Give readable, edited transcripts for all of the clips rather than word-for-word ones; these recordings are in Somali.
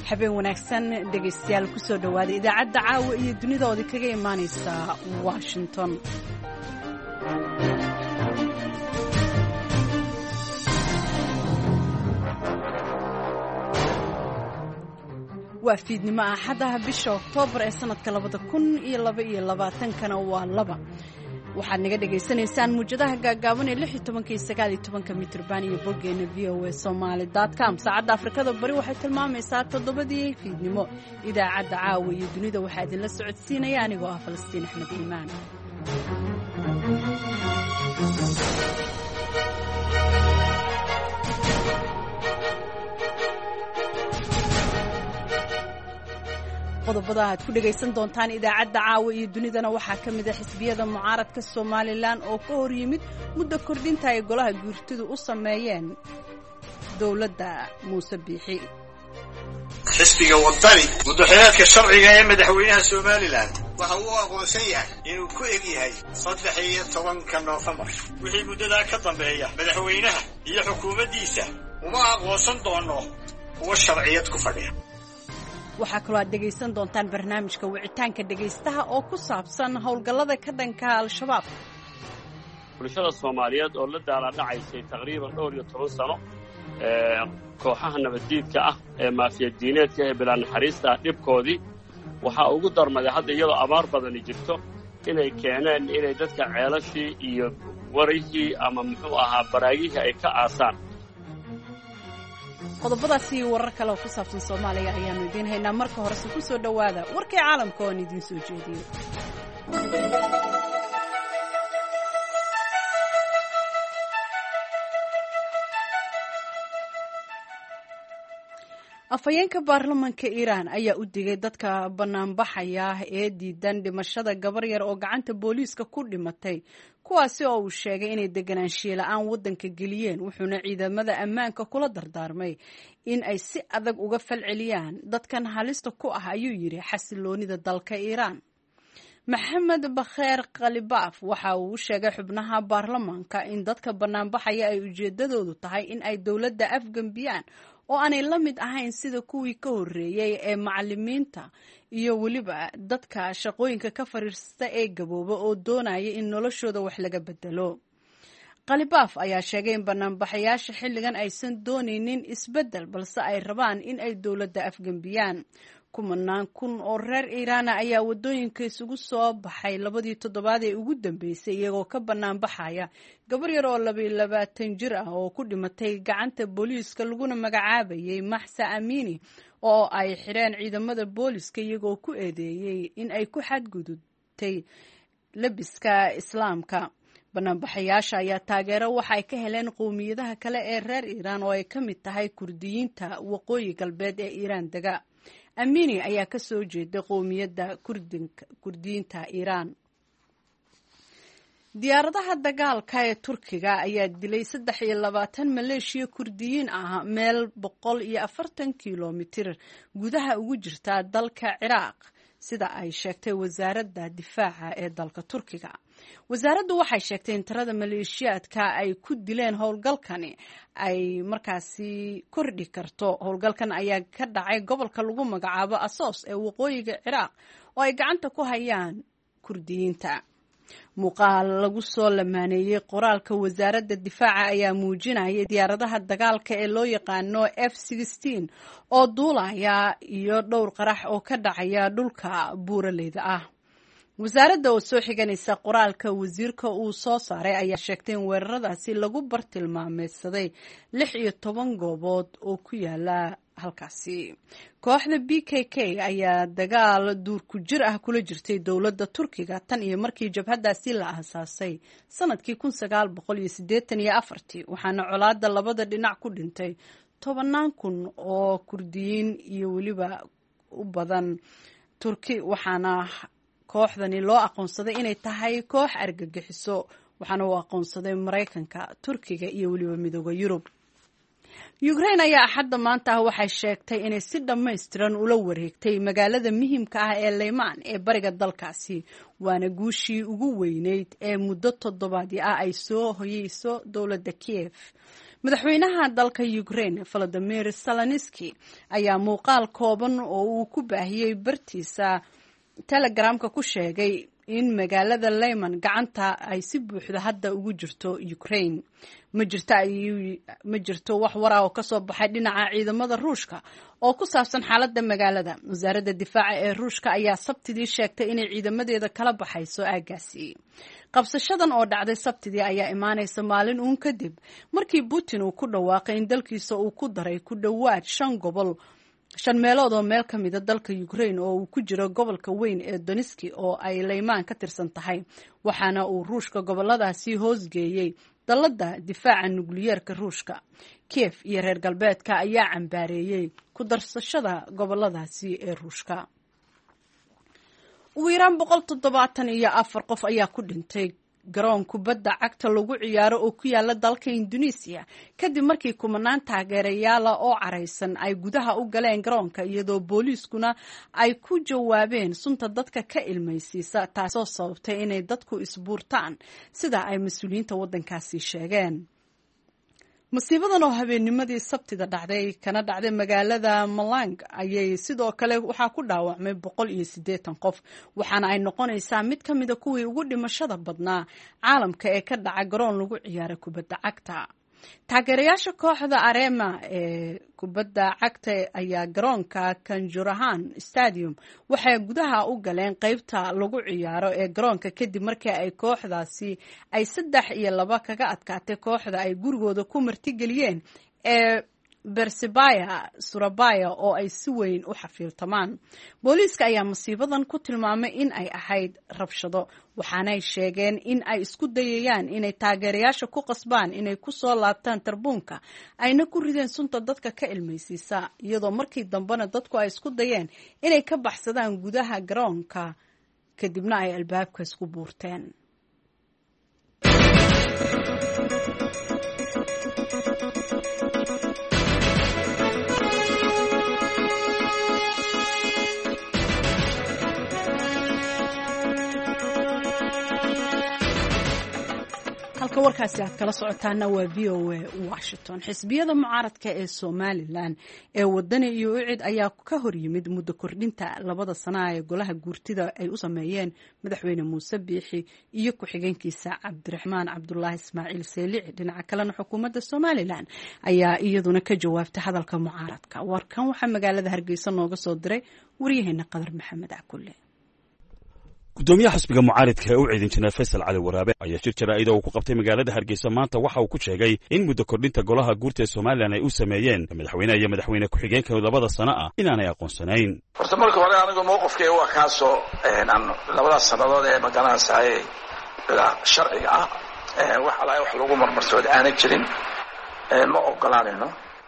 habeen wanaagsan dhegaystayaal ku soo dhawaada idaacadda caawa iyo dunidoodii kaga imaanaysa Washington. waa fiidnimo axadaha bisha Oktoobar ee sanadka 2022 waa 2 waxaad naga dhageysanaysaan muujadaha gaagaaban ee 16 iyo 19 mitirban iyo boggeena voasomali.com. saacadda Afrikada Bari waxay tilmaamaysaa 7 fiidnimo. idaacadda caawa iyo dunida waxaa idinla socodsiinaya anigoo ah Falastiin Axmed Iimaan. qodobada aad ku dhagaysan doontaan idaacadda caawa iyo dunidana waxaa ka mid ah xisbiyada mucaaradka Soomaaliland oo ka hor yimid muddo kordhinta ay golaha guurtidu u sameeyeen dawladda Muuse Biixi. xisbiga wadani muddaxileedka sharciga ee madaxweynaha Soomaaliland waxa uu aqoonsan yahay inuu ku eg yahay 13 Noofambar. wixii muddadaa ka dambeeya madaxweynaha iyo xukuumaddiisa uma aqoonsan doono kuwa sharciyad ku fadhiya. waxaa kaloo aad dhegaysan doontaan barnaamijka wicitaanka dhegaystaha oo ku saabsan howlgallada ka dhanka al-shabaab. bulshada Soomaaliyeed oo la daaladhacaysay taqriiban 12 sano kooxaha nabaddiidka ah ee maafiyadiineedka ee bilaa naxariista dhibkoodii waxaa ugu darmaday hadda iyadoo abaar badani jirto inay keeneen inay dadka ceelashii iyo warihii ama muxuu ahaa baraagihii ay ka aasaan. qodobadaasi warar kale oo ku saabsan Soomaaliya ayaanu idiin haynaa. marka horese ku soo dhawaada warkii caalamka oo idiin soo jeediyo. afhayeenka baarlamaanka Iiraan ayaa u digay dadka banaanbaxaya ee diidan dhimashada gabar yar oo gacanta booliiska ku dhimatay, kuwaasi oo uu sheegay inay deganaanshiye la'aan waddanka geliyeen, wuxuuna ciidamada ammaanka kula dardaarmay in ay si adag uga falceliyaan dadkan halista ku ah, ayuu yidhi xasiloonida dalka Iiraan. Maxamed Bakheer Khalibaaf waxa uu sheegay xubnaha baarlamaanka in dadka banaanbaxaya ay ujeedadoodu tahay in ay dowladda afgambiyaan oo aanay la mid ahayn sida kuwii ka horreeyay ee macallimiinta iyo weliba dadka shaqooyinka ka fariista ee gabooba oo doonaya in noloshooda wax laga bedelo. Khalibaaf ayaa sheegay in banaanbaxayaasha xilligan aysan doonaynin isbeddel, balse ay rabaan in ay dowladda afgambiyaan. kumanaan kun oo reer Iiraan ayaa wadooyinka isugu soo baxay 2 toddobaad ee ugu dambeysay iyagoo ka banaanbaxaya gabar yar oo 22 jir ah oo ku dhimatay gacanta booliiska laguna magacaabayay Mahsa Amini oo ay xireen ciidamada booliiska iyagoo ku eedeeyay in ay ku xadgudubtay labiska islaamka. banaanbaxayaasha ayaa taageero waxa ay ka heleen qowmiyadaha kale ee reer Iiraan oo ay ka mid tahay Kurdiyiinta waqooyi galbeed ee Iiraan dega. Amini ayaa ka soo jeeday qowmiyadda Kurdiyiinta Iiraan. diyaaradaha dagaalka ee Turkiga ayaa dilay 23 maleeshiya Kurdiyiin ah meel 140 kiiloomitir gudaha ugu jirta dalka Ciraaq, sida ay sheegtay wasaaradda difaaca ee dalka Turkiga. wasaaraddu waxay sheegtay in tirada maleeshiyaadka ay ku dileen howlgalkani ay markaasi kordhi karto. howlgalkan ayaa ka dhacay gobolka lagu magacaabo Asos ee waqooyiga Ciraaq oo ay gacanta ku hayaan Kurdiyiinta. muuqaal lagu soo lamaaneeyay qoraalka wasaaradda difaaca ayaa muujinaya diyaaradaha dagaalka ee loo yaqaano F-16 oo duulaya iyo dhowr qarax oo ka dhacaya dhulka buuraleyda ah. wasaaradda oo soo xiganaysa qoraalka wasiirka uu soo saaray ayaa sheegtay in weeraradaasi lagu bartilmaameedsaday 16 goobood oo ku yaala halkaasi. kooxda PKK ayaa dagaal duur ku jir ah kula jirtay dowladda Turkiga tan iyo markii jabhadaasi la aasaasay sanadkii 1984, waxaana colaadda labada dhinac ku dhintay 10,000 oo Kurdiyiin iyo weliba u badan Turki, waxaana kooxdani loo aqoonsaday inay tahay koox argagixiso, waxaana uu aqoonsaday Mareykanka, Turkiga iyo weliba midowga Yurub. Ukraine ayaa axadda maanta waxay sheegtay inay si dhammaystiran ula wareegtay magaalada muhiimka ah ee Leyman ee bariga dalkaasi, waana guushii ugu weyneyd ee muddo toddobaadyo ah ay soo hoyeyso dowladda Kiev. madaxweynaha dalka Ukraine Volodymyr Zelensky ayaa muuqaal kooban oo uu ku baahiyay bartiisa Telegramka ku sheegay in magaalada Lyman gacanta ay si buuxda hadda ugu jirto Ukraine ma jirto wax waraa oo ka soo baxay dhinaca ciidamada Ruushka oo ku saabsan xaaladda magaalada. wasaaradda difaaca ee Ruushka ayaa Sabtidii sheegtay inay ciidamadeeda kala baxayso aagaasi. qabsashadan oo dhacday Sabtidii ayaa imaanaysa maalin uun kadib markii Putin uu ku dhawaaqay in dalkiisa uu ku daray ku dhawaad 5 meelood oo meel ka mid ah dalka Ukraine oo uu ku jiro gobolka weyn ee Donetsk oo ay Lyman ka tirsan tahay, waxaana uu Ruushka goboladaasi hoosgeeyay dalladda difaaca nukliyeerka Ruushka. Kiev iyo reer galbeedka ayaa cambaareeyay ku darsashada goboladaasi ee Ruushka. ugu yaraan 174 qof ayaa ku dhintay garoon kubadda cagta lagu ciyaaro oo ku yaala dalka Indonesia kadib markii kumanaan taageerayaal oo careysan ay gudaha u galeen garoonka iyadoo booliiskuna ay ku jawaabeen sunta dadka ka ilmaysiisa taasoo sababtay inay dadku isbuurtaan sida ay mas'uuliyiinta waddankaasi sheegeen. masiibadan oo habeennimadii Sabtida dhacday kana dhacday magaalada Malang ayay sidoo kale waxaa ku dhaawacmay 180 qof, waxaana ay noqonaysaa mid ka mid ah kuwii ugu dhimashada badnaa caalamka ee ka dhaca garoon lagu ciyaaro kubadda cagta. taageerayaasha kooxda Arema ee kubadda cagta ayaa garoonka Kanjuruhan Stadium waxay gudaha u galeen qaybta lagu ciyaaro ee garoonka kadib markii ay kooxdaasi ay 3-2 kaga adkaatay kooxda ay gurigooda ku martigeliyeen ee Persebaya Surabaya oo ay si weyn u xafiiltamaan. booliiska ayaa masiibadan ku tilmaamay in ay ahayd rabshado, waxaanay sheegeen in ay isku dayayaan inay taageerayaasha ku qasbaan inay ku soo laabtaan tarbuunka ayna ku rideen sunta dadka ka ilmaysiisa, iyadoo markii dambena dadku ay isku dayeen inay ka baxsadaan gudaha garoonka kadibna ay albaabka isku buurteen. halka warkaasi aad kala socotaana waa VOA Washington. xisbiyada mucaaradka ee Somaliland ee wadani iyo ucid ayaa ka hor yimid muddo kordhinta 2 sano ee golaha guurtida ay u sameeyeen madaxweyne Muuse Biixi iyo ku-xigeenkiisa Cabdiraxmaan Cabdullaahi Ismaaciil Seelici. dhinaca kalena xukuumadda Somaliland ayaa iyaduna ka jawaabtay hadalka mucaaradka. warkan waxaa magaalada Hargeysa nooga soo diray wariyaheena Qadar Maxamed Akulle. gudoomiyaha xisbiga mucaaradka ee u ciidan jineer Faysal Cali Waraabe ayaa shir jaraa'id oo ku qabtay magaalada Hargeysa maanta waxa uu ku sheegay in muddo kordhinta golaha guurta ee Somaliland ay u sameeyeen madaxweynaha iyo madaxweyne ku-xigeenka 2 sano ah inaanay aqoonsanayn. horta marka hore anigu mowqifkayga waa kaasoo aan 2 sannadood ee magaranaysaay sharciga ah wax lagu marmarsood aanay jirin ma ogolaanayno.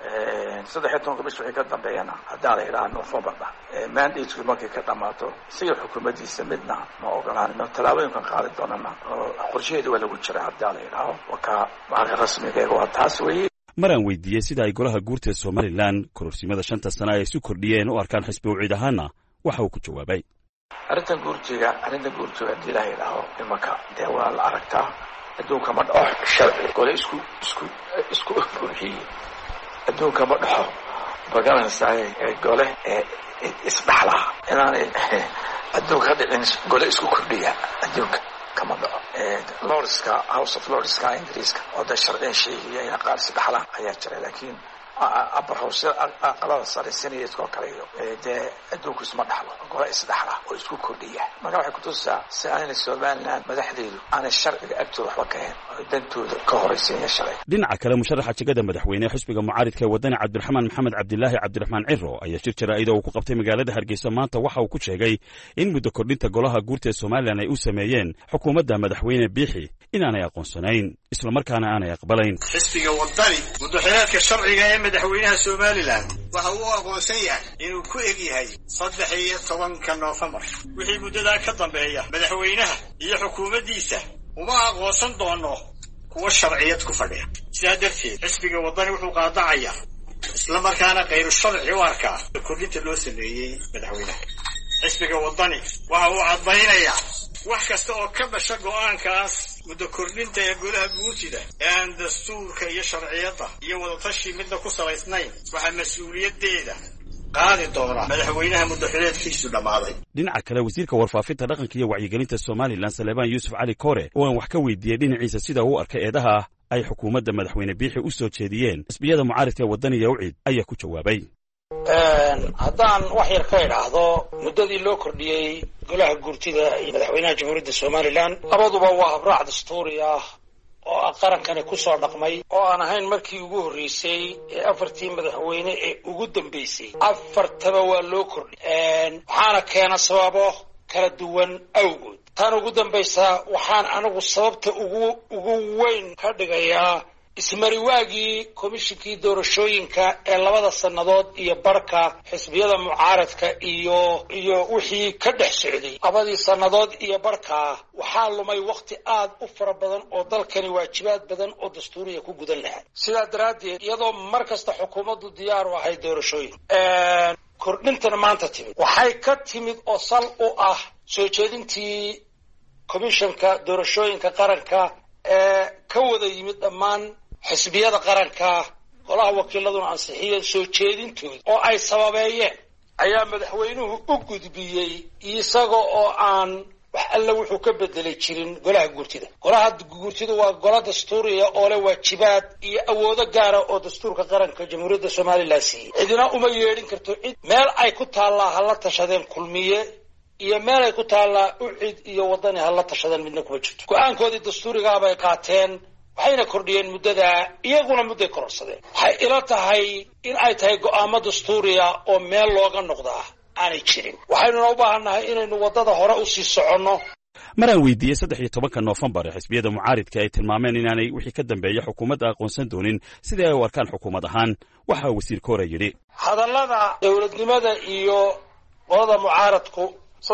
13 bish wixii ka dambeeyana haddaan la yidhaahdo November mandate markay ka dhamaato si xukuumaddiisa midna ma ogolaanayno. talaabooyinkan qaadi doonana qorsheedu waa lagu jiraa haddaan la yidhaahdo waxa rasmiga waa taas weeye. maraan weydiiyey sida ay golaha guurta ee Somaliland kororsimada 5 sano ay isu kordhiyeen u arkaan xisbi u ciid ahaana waxa uu ku jawaabay. arrinta guurtiga haddii la yidhaahdo imanka dee waa la aragtaa adduunka ma dhaco sharci gole isku buuxiyey adduunka ma dhaxo magaranaysaay gole isdhaxla inaanay adduunka dhicin gole isku kordhiya adduunka kama dhaco. Lordska House of Lordska Ingiriiska oo da sharciyan sheegaya in qaar isdhaxlaan ayaa jira, laakiin upper house aqalada sare senateska kale iyo dee adduunku isma dhaxlo gole isdhaxla oo isku kordhiya. marka waxay ku tusaa si aanay Somaliland madaxdeedu aanay sharciga agtooda waxba ka hayn dantooda ka horeysiinaya sharciga. dhinaca kale musharaxa jagada madaxweyne xisbiga mucaaradka ee wadani Cabdiraxmaan Maxamed Cabdilaahi Cabdiraxmaan Ciro ayaa shir jaraa'id oo ku qabtay magaalada Hargeysa maanta waxa uu ku sheegay in muddo kordhinta golaha guurta ee Somaliland ay u sameeyeen xukuumadda madaxweyne Biixi inaanay aqoonsanayn isla markaana aanay aqbalayn. xisbiga wadani muddaxileedka sharciga ee madaxweynaha Somaliland waxa uu aqoonsan yahay inuu ku eg yahay 13 November. wixii muddada ka dambeeya madaxweynaha iyo xukuumaddiisa uma aqoonsan doono kuwa sharciyad ku fadhiya. sidaa darteed xisbiga wadani wuxuu qaadacayaa isla markaana qayr sharci u arkaa kordhinta loo sameeyay madaxweynaha. xisbiga wadani waxa uu cadaynayaa wax kasta oo ka dhasha go'aankaas muddo kordhinta ee golaha guurtida ee aan dastuurka iyo sharciyadda iyo wadatashi midna ku salaysnayn waxaa mas-uuliyaddeeda qaadi doona madaxweynaha muddaxileedkiisu dhammaaday. dhinaca kale wasiirka warfaafinta dhaqanka iyo wacyigelinta somalilan saleebaan yuusuf cali koore oo aan wax ka weydiiyey dhinaciisa sida uu arkay eedaha ay xukuumadda madaxweyne biixi u soo jeediyeen xisbiyada mucaaridka ee waddaniga ucid ayaa ku jawaabay. haddaan wax yar ka idhaahdo muddadii loo kordhiyey golaha guurtida iyo madaxweynaha jamhuuriyadda somalilan labaduba waa habraac dastuuri ah oo qarankani ku soo dhaqmay oo aan ahayn markii ugu horreysay ee afartii madaxweyne ee ugu dambeysay afartaba waa loo kordhiyey waxaana keena sababo kala duwan awgood tan ugu dambaysa waxaan anigu sababta ugu weyn ka dhigayaa ismariwaagii komishinkii doorashooyinka ee 2 sannadood iyo barka xisbiyada mucaaradka iyo wixii ka dhex socday 2 sannadood iyo barka waxaa lumay waqti aad u fara badan oo dalkani waajibaad badan oo dastuuriya ku gudan lahaa sidaa daraaddeed iyadoo mar kasta xukuumaddu diyaar u ahay doorashooyin kordhintana maanta timid waxay ka timid oo sal u ah soo jeedintii komishanka doorashooyinka qaranka ee ka wada yimid dhammaan xisbiyada qaranka golaha wakiiladuna ansixiyeen soo jeedintooda oo ay sababeeyeen ayaa madaxweynuhu u gudbiyey isaga oo aan wax alla wuxuu ka bedelay jirin golaha guurtida. golaha guurtida waa golo dastuuriya oo leh waajibaad iyo awoodo gaara oo dastuurka qaranka jamhuuriyadda somalilan siiyey cidina uma yeedhin karto cid meel ay ku taallaa hala tashadeen kulmiye iyo meel ay ku taallaa ucid iyo waddani hala tashadeen midna kuma jirto go-aankoodii dastuurigaabay qaateen waxayna kordhiyeen muddada iyaguna mudday kororsadeen waxay ila tahay in ay tahay go'aamo dastuuriya oo meel looga noqdaa aanay jirin waxaynuna u baahannahay inaynu waddada hore u sii soconno. maraan weydiiyey 13 Noofembar xisbiyada mucaaridka ay tilmaameen inaanay wixii ka dambeeya xukuumadda aqoonsan doonin sidii ay u arkaan xukuumad ahaan waxa wasiir koore yidhi hadallada dowladnimada iyo qolada mucaaradku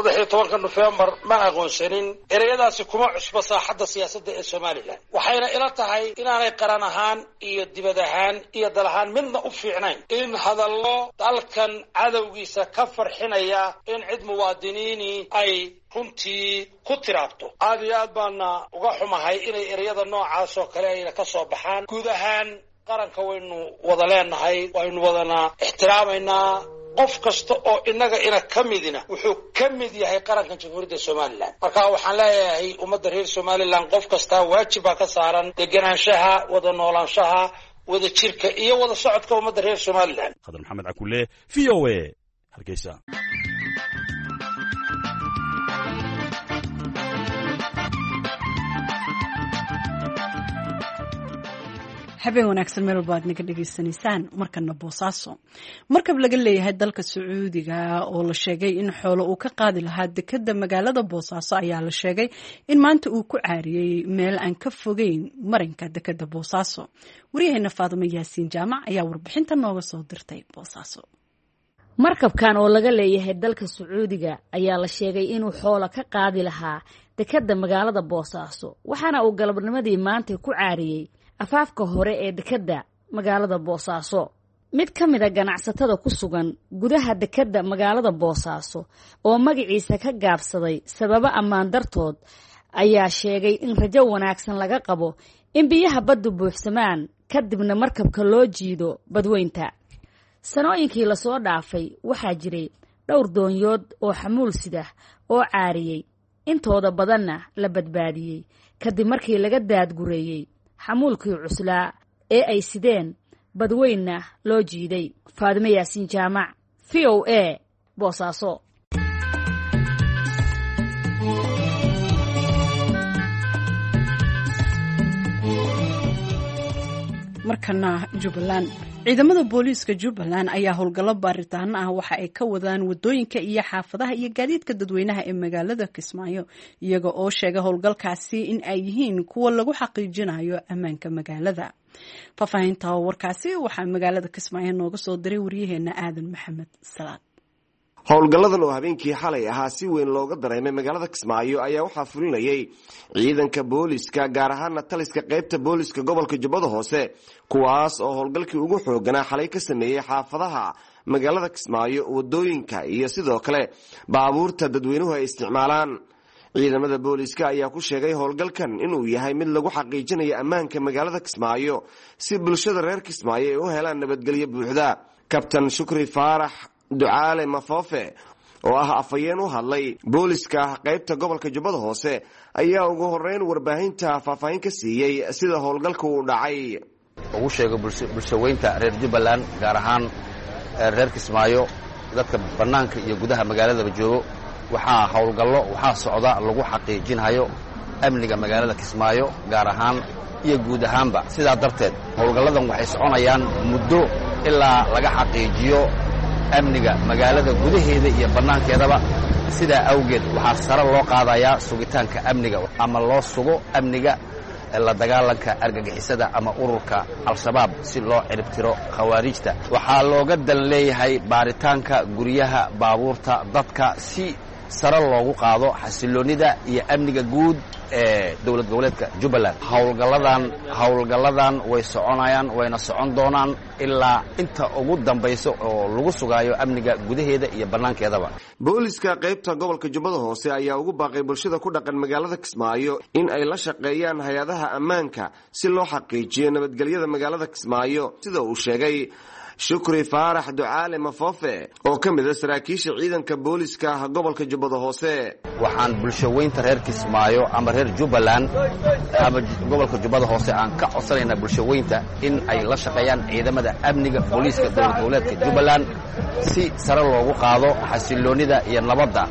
13 Noofembar ma aqoonsanin ereyadaasi kuma cusba saaxadda siyaasadda ee Somaliland waxayna ila tahay inaanay qaran ahaan iyo dibad ahaan iyo dal ahaan midna u fiicnayn in hadallo dalkan cadowgiisa ka farxinaya in cid muwaadiniini ay runtii ku tiraabto aad iyo aad baana uga xumahay inay ereyada noocaas oo kale ayna ka soo baxaan guud ahaan qaranka waynu wada leenahay waynu wadana ixtiraamaynaa qof kasta oo ina ka midina wuxuu ka mid yahay qaranka jamhuuriyadda somalilan marka waxaan leeyahay ummadda reer somalilan qof kasta waajib baa ka saaran deganaanshaha wada noolaanshaha wada jirka iyo wada socodka ummadda reer somalilan. Khadar Maxamed Cakulle VOA Hargeysa. habeen wanaagsan meel walba aad naga dhegaysanaysaan markana boosaaso markab laga leeyahay dalka sacuudiga oo la sheegay in xoolo uu ka qaadi lahaa dekada magaalada boosaaso ayaa la sheegay in maanta uu ku caariyey meel aan ka fogeyn marinka dekada boosaaso waryaheena Faadimo Yaasiin Jaamac ayaa warbixinta nooga soo dirtay boosaaso. markabkan oo laga leeyahay dalka sacuudiga ayaa la sheegay inuu xoolo ka qaadi lahaa dekada magaalada boosaaso waxaana uu galabnimadii maanta ku caariyey afaafka hore ee dekada magaalada boosaaso. mid ka mid a ganacsatada ku sugan gudaha dekada magaalada boosaaso oo magaciisa ka gaabsaday sababo ammaan dartood ayaa sheegay in rajo wanaagsan laga qabo in biyaha baddu buuxsamaan kadibna markabka loo jiido badweynta. sanooyinkii la soo dhaafay waxaa jiray dhowr doonyood oo xamuul sida oo caariyey intooda badanna la badbaadiyey kadib markii laga daadgureeyey xamuulkii cuslaa ee ay sideen badweynna loo jiiday. Faadimo Yaasiin Jaamac VOA Boosaaso. markana Jubbaland ciidamada booliiska Jubbaland ayaa howlgallo baaritaan ah waxa ay ka wadaan wadooyinka iyo xaafadaha iyo gaadiidka dadweynaha ee magaalada Kismaayo iyaga oo sheegay howlgalkaasi in ay yihiin kuwa lagu xaqiijinayo ammaanka magaalada. faafahinta warkaasi waxaa magaalada Kismaayo nooga soo diray wariyaheena Aadan Maxamed Salaad. howlgalladan oo habeenkii xalay ahaa si weyn looga dareemay magaalada Kismaayo ayaa waxaa fulinayay ciidanka booliiska gaar ahaan taliska qaybta booliiska gobolka Jubbada Hoose kuwaas oo howlgalkii ugu xooganaa xalay ka sameeyay xaafadaha magaalada Kismaayo wadooyinka iyo sidoo kale baabuurta dadweynuhu ay isticmaalaan. ciidamada booliska ayaa ku sheegay howlgalkan inuu yahay mid lagu xaqiijinayo ammaanka magaalada Kismaayo si bulshada reer Kismaayo ay u helaan nabadgelyo buuxda. Kabtan Shukri Faarax Ducaale Mafoofe oo ah afayeen u hadlay booliska qaybta gobolka Jubbada Hoose ayaa ugu horeyn warbaahinta faahfaahin ka siiyay sida howlgalku u dhacay. ugu sheegay bulshaweynta reer Jubbaland gaar ahaan reer Kismaayo dadka banaanka iyo gudaha magaalada joogo waxaa howlgallo waxaa socda lagu xaqiijinayo amniga magaalada Kismaayo gaar ahaan iyo guud ahaanba. sidaa darteed howlgalladan waxay soconayaan muddo ilaa laga xaqiijiyo amniga magaalada gudaheeda iyo banaankeedaba. sidaa awgeed waxaa sare loo qaadayaa sugitaanka amniga ama loo sugo amniga la dagaalanka argagixisada ama ururka al-shabaab si loo ciribtiro khawaarijta. waxaa looga dan leeyahay baaritaanka guryaha baabuurta dadka si sare loogu qaado xasiloonida iyo amniga guud ee dowlad goboleedka Jubbaland. howlgalladan way soconayaan wayna socon doonaan ilaa inta ugu dambayso oo lagu sugayo amniga gudaheeda iyo banaankeedaba. booliska qaybta gobolka Jubbada Hoose ayaa ugu baaqay bulshada ku dhaqan magaalada Kismaayo in ay la shaqeeyaan hay'adaha ammaanka si loo xaqiijiyo nabadgelyada magaalada Kismaayo sida uu sheegay Shukri Faarax Ducaale Mafoofe oo ka mid ah saraakiisha ciidanka booliska gobolka Jubbada Hoose. waxaan bulshaweynta reer Kismaayo ama reer Jubbaland ama gobolka Jubbada Hoose aan ka codsanaynaa bulshaweynta in ay la shaqeeyaan ciidamada amniga booliska dowlad goboleedka Jubbaland si sare loogu qaado xasiloonida iyo nabadda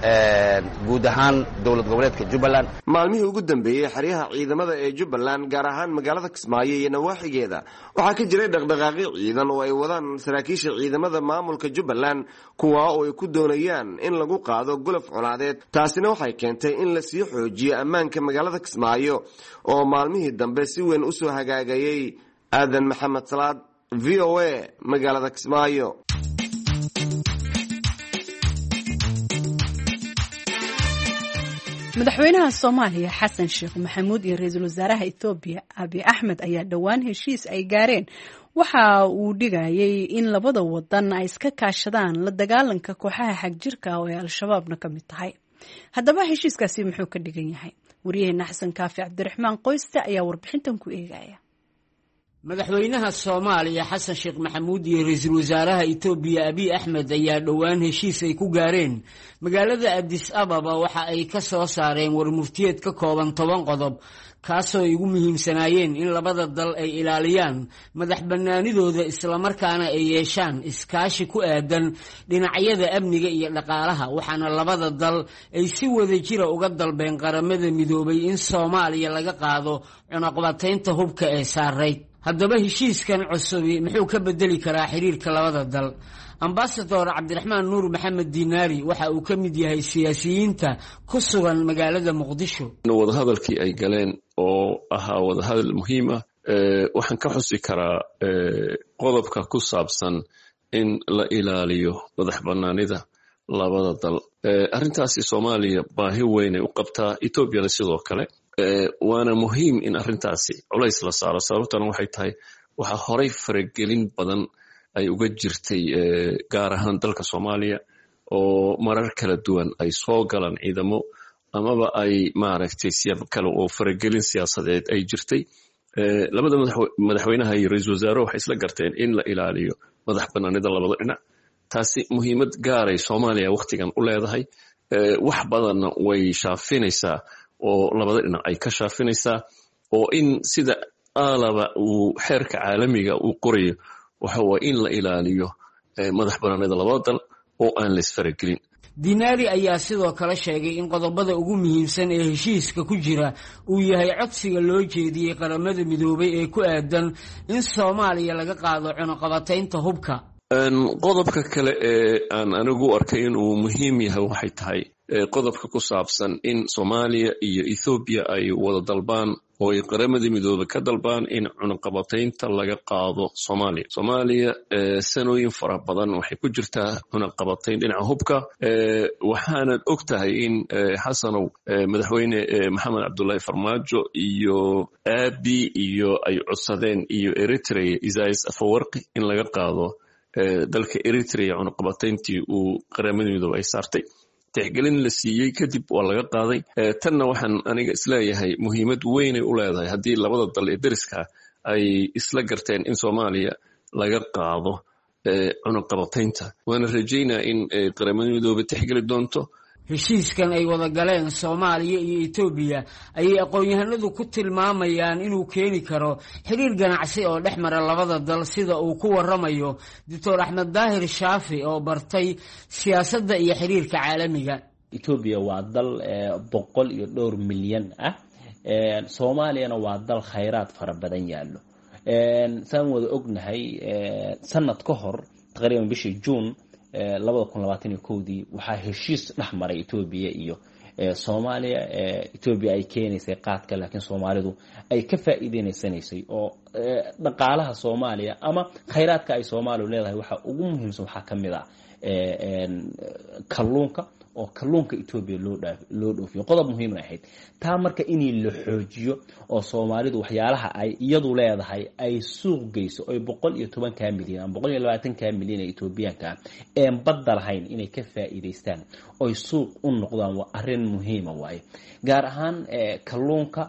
guud ahaan dowlad goboleedka Jubbaland. maalmihii ugu dambeeyay xariyaha ciidamada ee Jubbaland gaar ahaan magaalada Kismaayo iyo nawaaxigeeda waxaa ka jiray dhaqdhaqaaqyo ciidan oo ay wadaan saraakiisha ciidamada maamulka Jubbaland kuwa oo ay ku doonayaan in lagu qaado gulaf colaadeed. taasina waxay keentay in la sii xoojiyo ammaanka magaalada Kismaayo oo maalmihii dambe si weyn u soo hagaagayay. Aadan Maxamed Salaad, VOA, magaalada Kismaayo. madaxweynaha Soomaaliya Xasan Sheekh Maxamuud iyo ra'iisul wasaaraha Itoobiya Abiy Ahmed ayaa dhawaan heshiis ay gaareen waxa uu dhigayay in labada wadan ay iska kaashadaan la dagaalanka kooxaha xagjirka oo ay al-shabaabna ka mid tahay. haddaba heshiiskaasi muxuu ka dhigan yahay? wariyaheena Xasan Kaafi Cabdiraxmaan Qoyste ayaa warbixintan ku eegaya. madaxweynaha Soomaaliya Xasan Sheekh Maxamuud iyo ra'iisul wasaaraha Itoobiya Abiy Ahmed ayaa dhawaan heshiis ay ku gaareen magaalada Addis Ababa waxa ay ka soo saareen warmurtiyeed ka kooban 10 qodob kaasoo ay ugu muhiimsanaayeen in labada dal ay ilaaliyaan madax bannaanidooda isla markaana ay yeeshaan iskaashi ku aadan dhinacyada amniga iyo dhaqaalaha. waxaana labada dal ay si wadajir ah uga dalbeen qaramada midoobay in Soomaaliya laga qaado cunaqabataynta hubka ee saareyd. haddaba heshiiskan cusubi muxuu ka bedeli karaa xiriirka labada dal? Ambassador Cabdiraxmaan Nuur Maxamed Diinaari waxa uu ka mid yahay siyaasiyiinta ku sugan magaalada Muqdisho. wadahadalkii ay galeen oo ahaa wadahadal muhiim ah waxaan ka xusi karaa qodobka ku saabsan in la ilaaliyo madax bannaanida labada dal. arrintaasi Soomaaliya baahi weyn ay u qabtaa, Etoobiyana sidoo kale. waana muhiim in arrintaasi culays la saaro. sababtana waxay tahay waxa horay faragelin badan ay uga jirtay gaar ahaan dalka Soomaaliya oo marar kala duwan ay soo galaan ciidamo amaba ay maaragtay siyaabo kale oo faragelin siyaasadeed ay jirtay. labada madaxweynaha iyo ra'iisul wasaaraha waxay isla garteen in la ilaaliyo madax bannaanida labada dhinac. taasi muhiimad gaaray Soomaaliya waqtigan u leedahay. wax badanna way shaafinaysaa oo labada dhinac ay ka shaafinaysaa oo in sida aalaba uu xeerka caalamiga uu qorayo waxa waa in la ilaaliyo madax bannaanida labada dal oo aan la isfaragelin. Diinaari ayaa sidoo kale sheegay in qodobada ugu muhiimsan ee heshiiska ku jira uu yahay codsiga loo jeediyay qaramada midoobay ee ku aadan in Soomaaliya laga qaado cunaqabataynta hubka. qodobka kale ee aan anigu arkay in uu muhiim yahay waxay tahay qodobka ku saabsan in Soomaaliya iyo Ethiopia ay wada dalbaan oo ay qaramada midoobay ka dalbaan in cunaqabataynta laga qaado Soomaaliya. Soomaaliya sanooyin fara badan waxay ku jirtaa cunaqabatayn dhinaca hubka. waxaana ogtahay in Xasanow madaxweyne Maxamed Cabdullaahi Farmaajo iyo Abiy iyo ay codsadeen iyo Eritrea Isaias Afwerki in laga qaado dalka Eritrea cunaqabatayntii uu qaramada midoobay ay saartay. tixgelin la siiyey kadib waa laga qaaday. Tanna waxaan aniga isleeyahay muhiimad weynay u leedahay haddii labada dal ee deriska ay isla garteen in Soomaaliya laga qaado cunaqabataynta. waana rajaynaa in qaramada midoobay tixgeli doonto. heshiiskan ay wada galeen Soomaaliya iyo Itoobiya ayay aqoon-yahanadu ku tilmaamayaan inuu keeni karo xiriir ganacsi oo dhex mara labada dal sida uu ku waramayo Dr. Axmed Daahir Shaafi oo bartay siyaasadda iyo xiriirka caalamiga. Itoobiya waa dal 100 milyan ah, Soomaaliyana waa dal khayraad fara badan yaalo. saan wada ognahay sanad ka hor taqriiban bishii June 2021 waxaa heshiis dhex maray Itoobiya iyo Soomaaliya. Itoobiya ay keenaysay qaadka laakiin Soomaalidu ay ka faa'iideysanaysay oo dhaqaalaha Soomaaliya ama khayraadka ay Soomaalidu leedahay waxa ugu muhiimsan waxa kamid ah kalluunka oo kalluunka Itoobiya loo dhoofiyo. qodob muhiim ahayd taa marka in la xoojiyo oo Soomaalidu waxyaalaha ay iyadu leedahay ay suuq geyso oo 110 milyan 120 milyan Itoobiyaanka ee badalahayn inay ka faa'iideystaan oo suuq u noqdaan waa arrin muhiim ah. gaar ahaan kalluunka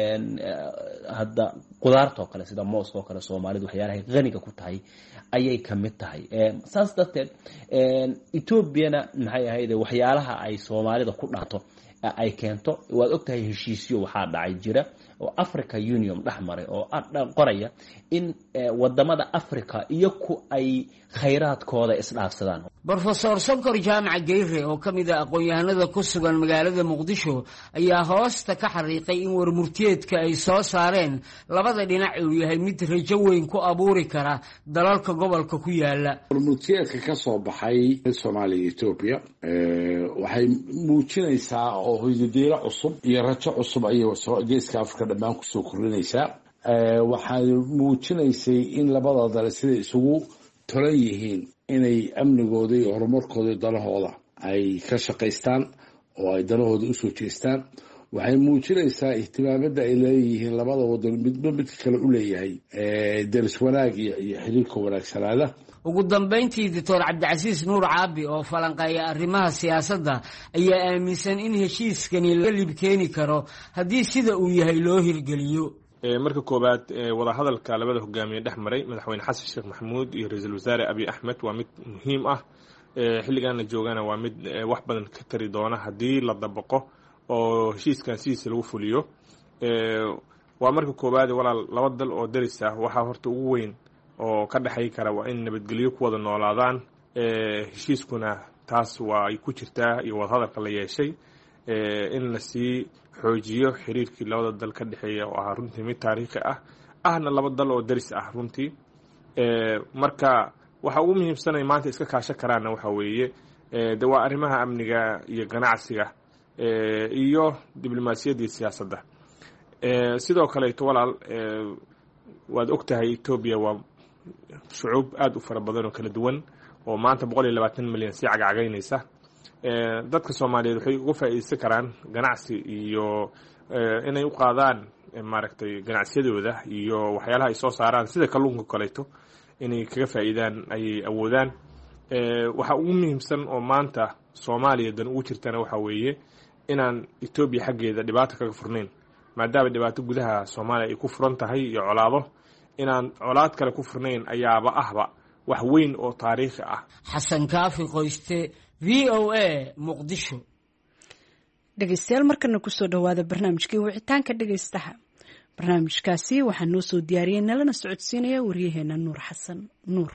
hadda qudaarta kale sida mooska oo kale Soomaalidu waxyaalaha qaniga ku tahay ayay kamid tahay. saas darteed Itoobiyana maxay ahayd waxyaalaha ay Soomaalida ku dhaato ay keento. waad ogtahay heshiisyo waxaa dhacay jira oo Africa Union dhaxmaray oo qoraya in wadamada Africa iyo ku ay khayraadkooda isdhaafsadaan. Professor Sonkor Jaamac Geyre oo kamid ah aqoon-yahanada ku sugan magaalada Muqdisho ayaa hoosta ka xariiqay in warmurtiyeedka ay soo saareen labada dhinac uu yahay mid rajo weyn ku abuuri kara dalalka gobolka ku yaala. warmurtiyeedka ka soo baxay Soomaaliya iyo Itoobiya waxay muujinaysaa oo hiddiilo cusub iyo rajo cusub ay geeska Afrika dhammaan ku soo korinaysaa. waxay muujinaysay in labada dal sida isugu tolan yihiin inay amnigooda iyo horumarkooda dalahooda ay ka shaqaystaan oo ay dalahooda u soo jeestaan. waxay muujinaysaa ihtimaamada ay leeyihiin labada wadan midba midka kale u leeyahay daris wanaag iyo xiriirka wanaagsanaada. ugu dambeyntii Dr. Cabdicasiis Nuur Caabi oo falanqeeya arrimaha siyaasadda ayaa aaminsan in heshiiskani la lib keeni karo haddii sida uu yahay loo hirgeliyo. marka koobaad wada hadalka labada hogaamiye dhex maray madaxweyne xasan sheekh maxamuud iyo ra'iisul wasaare Abiy Ahmed waa mid muhiim ah. xilligan la joogana waa mid wax badan ka tari doona haddii la dabaqo oo heshiiskan sidiisa lagu fuliyo. waa marka koobaad walaal laba dal oo daris ah waxaa horta ugu weyn oo ka dhaxay kara waa in nabadgelyo ku wada noolaadaan. heshiiskuna taas waa ay ku jirtaa iyo wada hadalka la yeeshay in la sii xoojiyo xiriirkii labada dal ka dhaxeeya oo ah runtii mid taariikhi ah ahna laba dal oo daris ah runtii. marka waxa ugu muhiimsanay maanta iska kaashan karaana waxa weeye de waa arrimaha amniga iyo ganacsiga iyo diblomaasiyadda iyo siyaasadda. sidoo kaleeto walaal waad ogtahay Itoobiya waa shucuub aad u fara badan oo kala duwan oo maanta 120 milyan si cagacagaynaysa. dadka Soomaaliyeed waxay uga faa'iideysan karaan ganacsi iyo inay u qaadaan maaragtay ganacsiyadooda iyo waxyaalaha ay soo saaraan sida kalluunka kaleeto inay kaga faa'iidaan ay awoodaan. waxa ugu muhiimsan oo maanta Soomaaliya dan ugu jirtana waxa weeye inaan Itoobiya xaggeeda dhibaato kaga furnayn maadaama dhibaato gudaha Soomaaliya ay ku furan tahay iyo colaado. inaan colaad kale ku furnayn ayaaba ahba wax weyn oo taariikhi ah. Xasan Kaafi Qoyste, VOA, Muqdisho. dhegeystayaal markana ku soo dhawaada barnaamijkii wicitaanka dhegeystaha. barnaamijkaasi waxaa noo soo diyaariyay nalana socodsiinaya wariyaheena Nuur Xasan Nuur.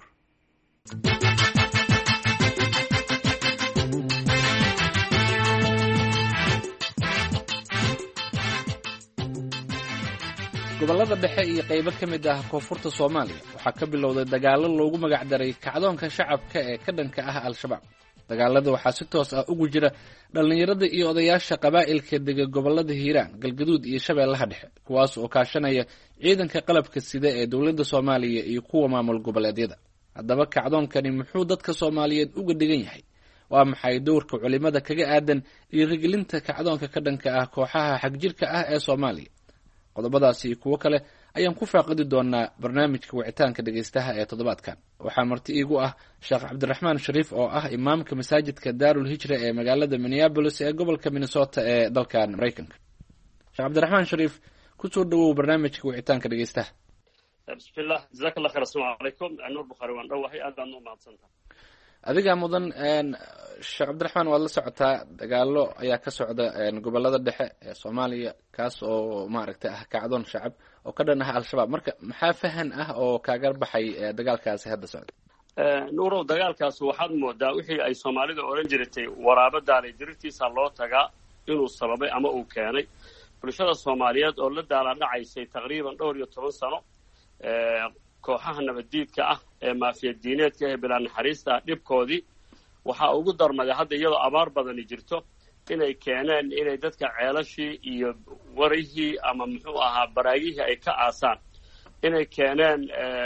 gobollada dhexe iyo qaybo ka mid ah koonfurta Soomaaliya waxaa ka bilowday dagaallo loogu magac daray kacdoonka shacabka ee ka dhanka ah al-shabaab. dagaalada waxaa si toos ah ugu jira dhalinyarada iyo odayaasha qabaa'ilka dega gobollada Hiiraan, Galgaduud iyo Shabeellaha Dhexe, kuwaas oo kaashanaya ciidanka qalabka sida ee dowladda Soomaaliya iyo kuwa maamul goboleedyada. haddaba kacdoonkani muxuu dadka Soomaaliyeed uga dhigan yahay? waa maxay doorka culimada kaga aadan dhiirigelinta kacdoonka ka dhanka ah kooxaha xagjirka ah ee Soomaaliya? qodobadaasi iyo kuwo kale ayaan ku faaqidi doonaa barnaamijka wicitaanka dhegaystaha ee toddobaadkan. waxaa marti iigu ah sheekh cabdiraxmaan shariif oo ah imaamka masaajidka daarul hijra ee magaalada minneabolis ee gobolka minnesota ee dalkan maraykanka. sheekh cabdiraxmaan shariif, kusoo dhawow barnaamijka wicitaanka dhegaystaha. bismillah, jazaak allah khayr. assalaamu calaykum. nuur bukhaari waan dhowahay, aad baan u mahadsantaha. adigaa mudan. sheekh cabdiraxmaan, waad la socotaa dagaalo ayaa ka socda gobolada dhexe ee soomaaliya, kaas oo maaragtay ah kacdoon shacab oo ka dhan ah al-shabaab. marka maxaa fahan ah oo kaaga baxay dagaalkaasi hadda socda? nuurow, dagaalkaas waxaad moodaa wixii ay soomaalida odhan jirtay waraabo daalay dirirtiisa loo tagaa inuu sababay ama uu keenay. bulshada soomaaliyeed oo la daaladhacaysay taqriiban 12 sano kooxaha nabaddiidka ah ee maafiyadiineedka ee bilaa naxariista ah dhibkoodii waxaa ugu darmaday hadda iyadoo abaar badani jirto inay keeneen inay dadka ceelashii iyo warihii ama muxuu ahaa baraagihii ay ka aasaan, inay keeneen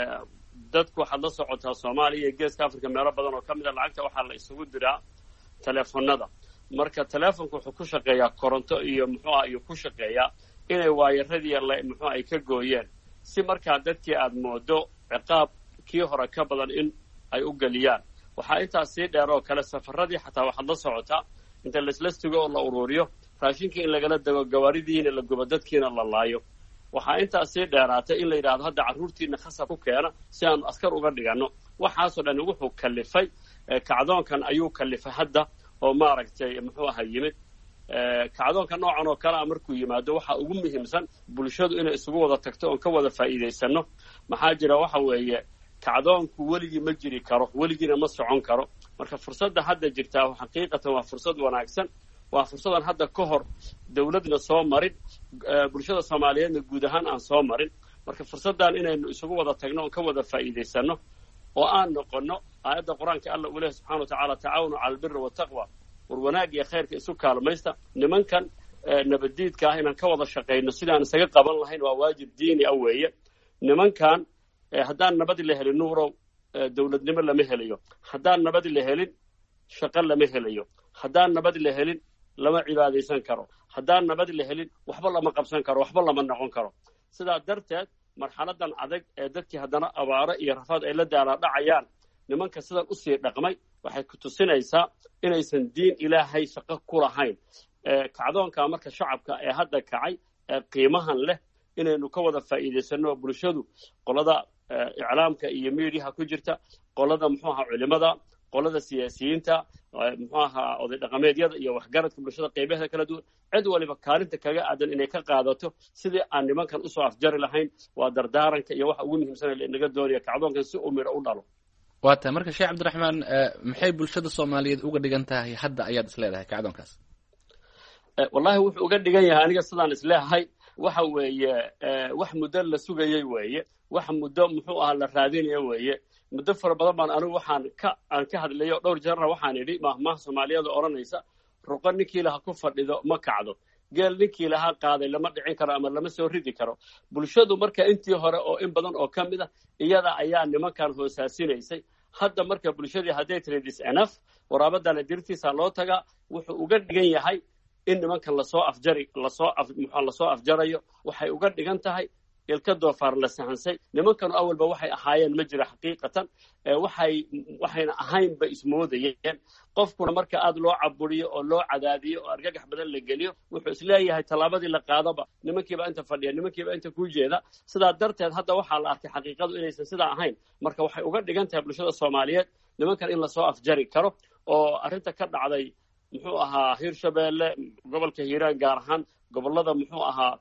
dadku waxaad la socotaa soomaaliya iyo geeska africa meelo badan oo ka mid a lacagta waxaa la isugu diraa teleefonada. marka teleefonku wuxuu ku shaqeeyaa koronto iyo muxuu ah iyo ku shaqeeyaa inay waayaradii muxuu ay ka gooyeen, si markaa dadkii aad moodo ciqaab kii hore ka badan in ay u geliyaan. waxaa intaas sii dheer oo kale safaradii xataa waxaad la socotaa inta laslastigo oo la uruuriyo raashinkii in lagala dego, gawaaridiina la gubo, dadkiina la laayo. waxaa intaas sii dheeraatay in la yidhaahdo hadda carruurtiina khasab ku keena si aanu askar uga dhiganno. waxaasoo dhan wuxuu kalifay kacdoonkan ayuu kalifay hadda oo maaragtay muxuu aha yimid. kacdoonka noocan oo kale a markuu yimaado waxaa ugu muhiimsan bulshadu inay isugu wada tagto oon ka wada faa'iidaysano. maxaa jira waxa weeye kacdoonku weligii ma jiri karo, weligiina ma socon karo. marka fursadda hadda jirtaa xaqiiqatan waa fursad wanaagsan, waa fursadan hadda ka hor dawladna soo marin, bulshada soomaaliyeedna guud ahaan aan soo marin. marka fursaddan inaynu isugu wada tagno oon ka wada faa'iidaysano oo aan noqono aayadda qur-aanka alla uu leehay subxana wa tacaala tacaawanu cala albiri wataqwa, war wanaag iyo khayrka isu kaalmaysta. nimankan nabaddiidka ah inaan ka wada shaqayno sidaan isaga qaban lahayn waa waajib diini ah weeye. nimankan haddaan nabadi la helin nuurow dawladnimo lama helayo, haddaan nabadi la helin shaqo lama helayo, haddaan nabadi la helin lama cibaadaysan karo, haddaan nabadi la helin waxba lama qabsan karo, waxba lama noqon karo. sidaa darteed marxaladan adag ee dadkii haddana abaaro iyo rafaad ay la daaladhacayaan, nimanka sidan usii dhaqmay waxay ku tusinaysaa inaysan diin ilaahay shaqo ku lahayn. kacdoonka marka shacabka ee hadda kacay ee qiimahan leh inaynu ka wada faa'iidaysano bulshadu, qolada iclaamka iyo miidiyaha ku jirta, qolada muxuu ahaa culimada, qolada siyaasiyiinta, muxuu ahaa oday dhaqameedyada iyo waxgaradka bulshada qaybaheeda kala duwan, cid waliba kaalinta kaga aadan inay ka qaadato sidii aan nimankan usoo afjari lahayn. waa dardaaranka iyo waxa ugu muhiimsan ee inaga doonaya kacdoonkan si uu midho u dhalo. waa tahay. marka sheekh cabdiraxmaan, maxay bulshada soomaaliyeed uga dhigan tahay hadda ayaad isleedahay kacdoonkaas? wallahi wuxuu uga dhigan yahay aniga sidaan isleeyahay waxa weeye wax muddo la sugayay weeye, wax muddo muxuu ahaa la raadinaya weeye. muddo fara badan baan anigu aan ka hadlayo dhowr jeerna waxaan idhi mahmaha soomaaliyada odhanaysa ruqo ninkii laha ku fadhido ma kacdo, geel ninkii lahaa qaaday lama dhicin karo ama lama soo ridi karo. bulshadu marka intii hore oo in badan oo ka mid a iyada ayaa nimankan hoosaasinaysay. hadda marka bulshadii hadday tiri this enough, waraabadana dirtiisa loo tagaa, wuxuu uga dhigan yahay in nimankan lasoo afjarayo. waxay uga dhigan tahay ilka doofaar la sahansay. nimankanu awalba waxay ahaayeen ma jira xaqiiqatan, waxayna ahayn bay ismoodayeen. qofkuna marka aad loo caburiyo oo loo cadaadiyo oo argagax badan la geliyo wuxuu isleeyahay tallaabadii la qaadaba nimankiiba inta fadhiya, nimankiiba inta ku jeeda. sidaa darteed hadda waxaa la arkay xaqiiqadu inaysan sidaa ahayn. marka waxay uga dhigan tahay bulshada soomaaliyeed nimankan in lasoo afjari karo. oo arrinta ka dhacday muxuu ahaa hirshabeelle, gobolka hiiraan gaar ahaan, gobolada muxuu ahaa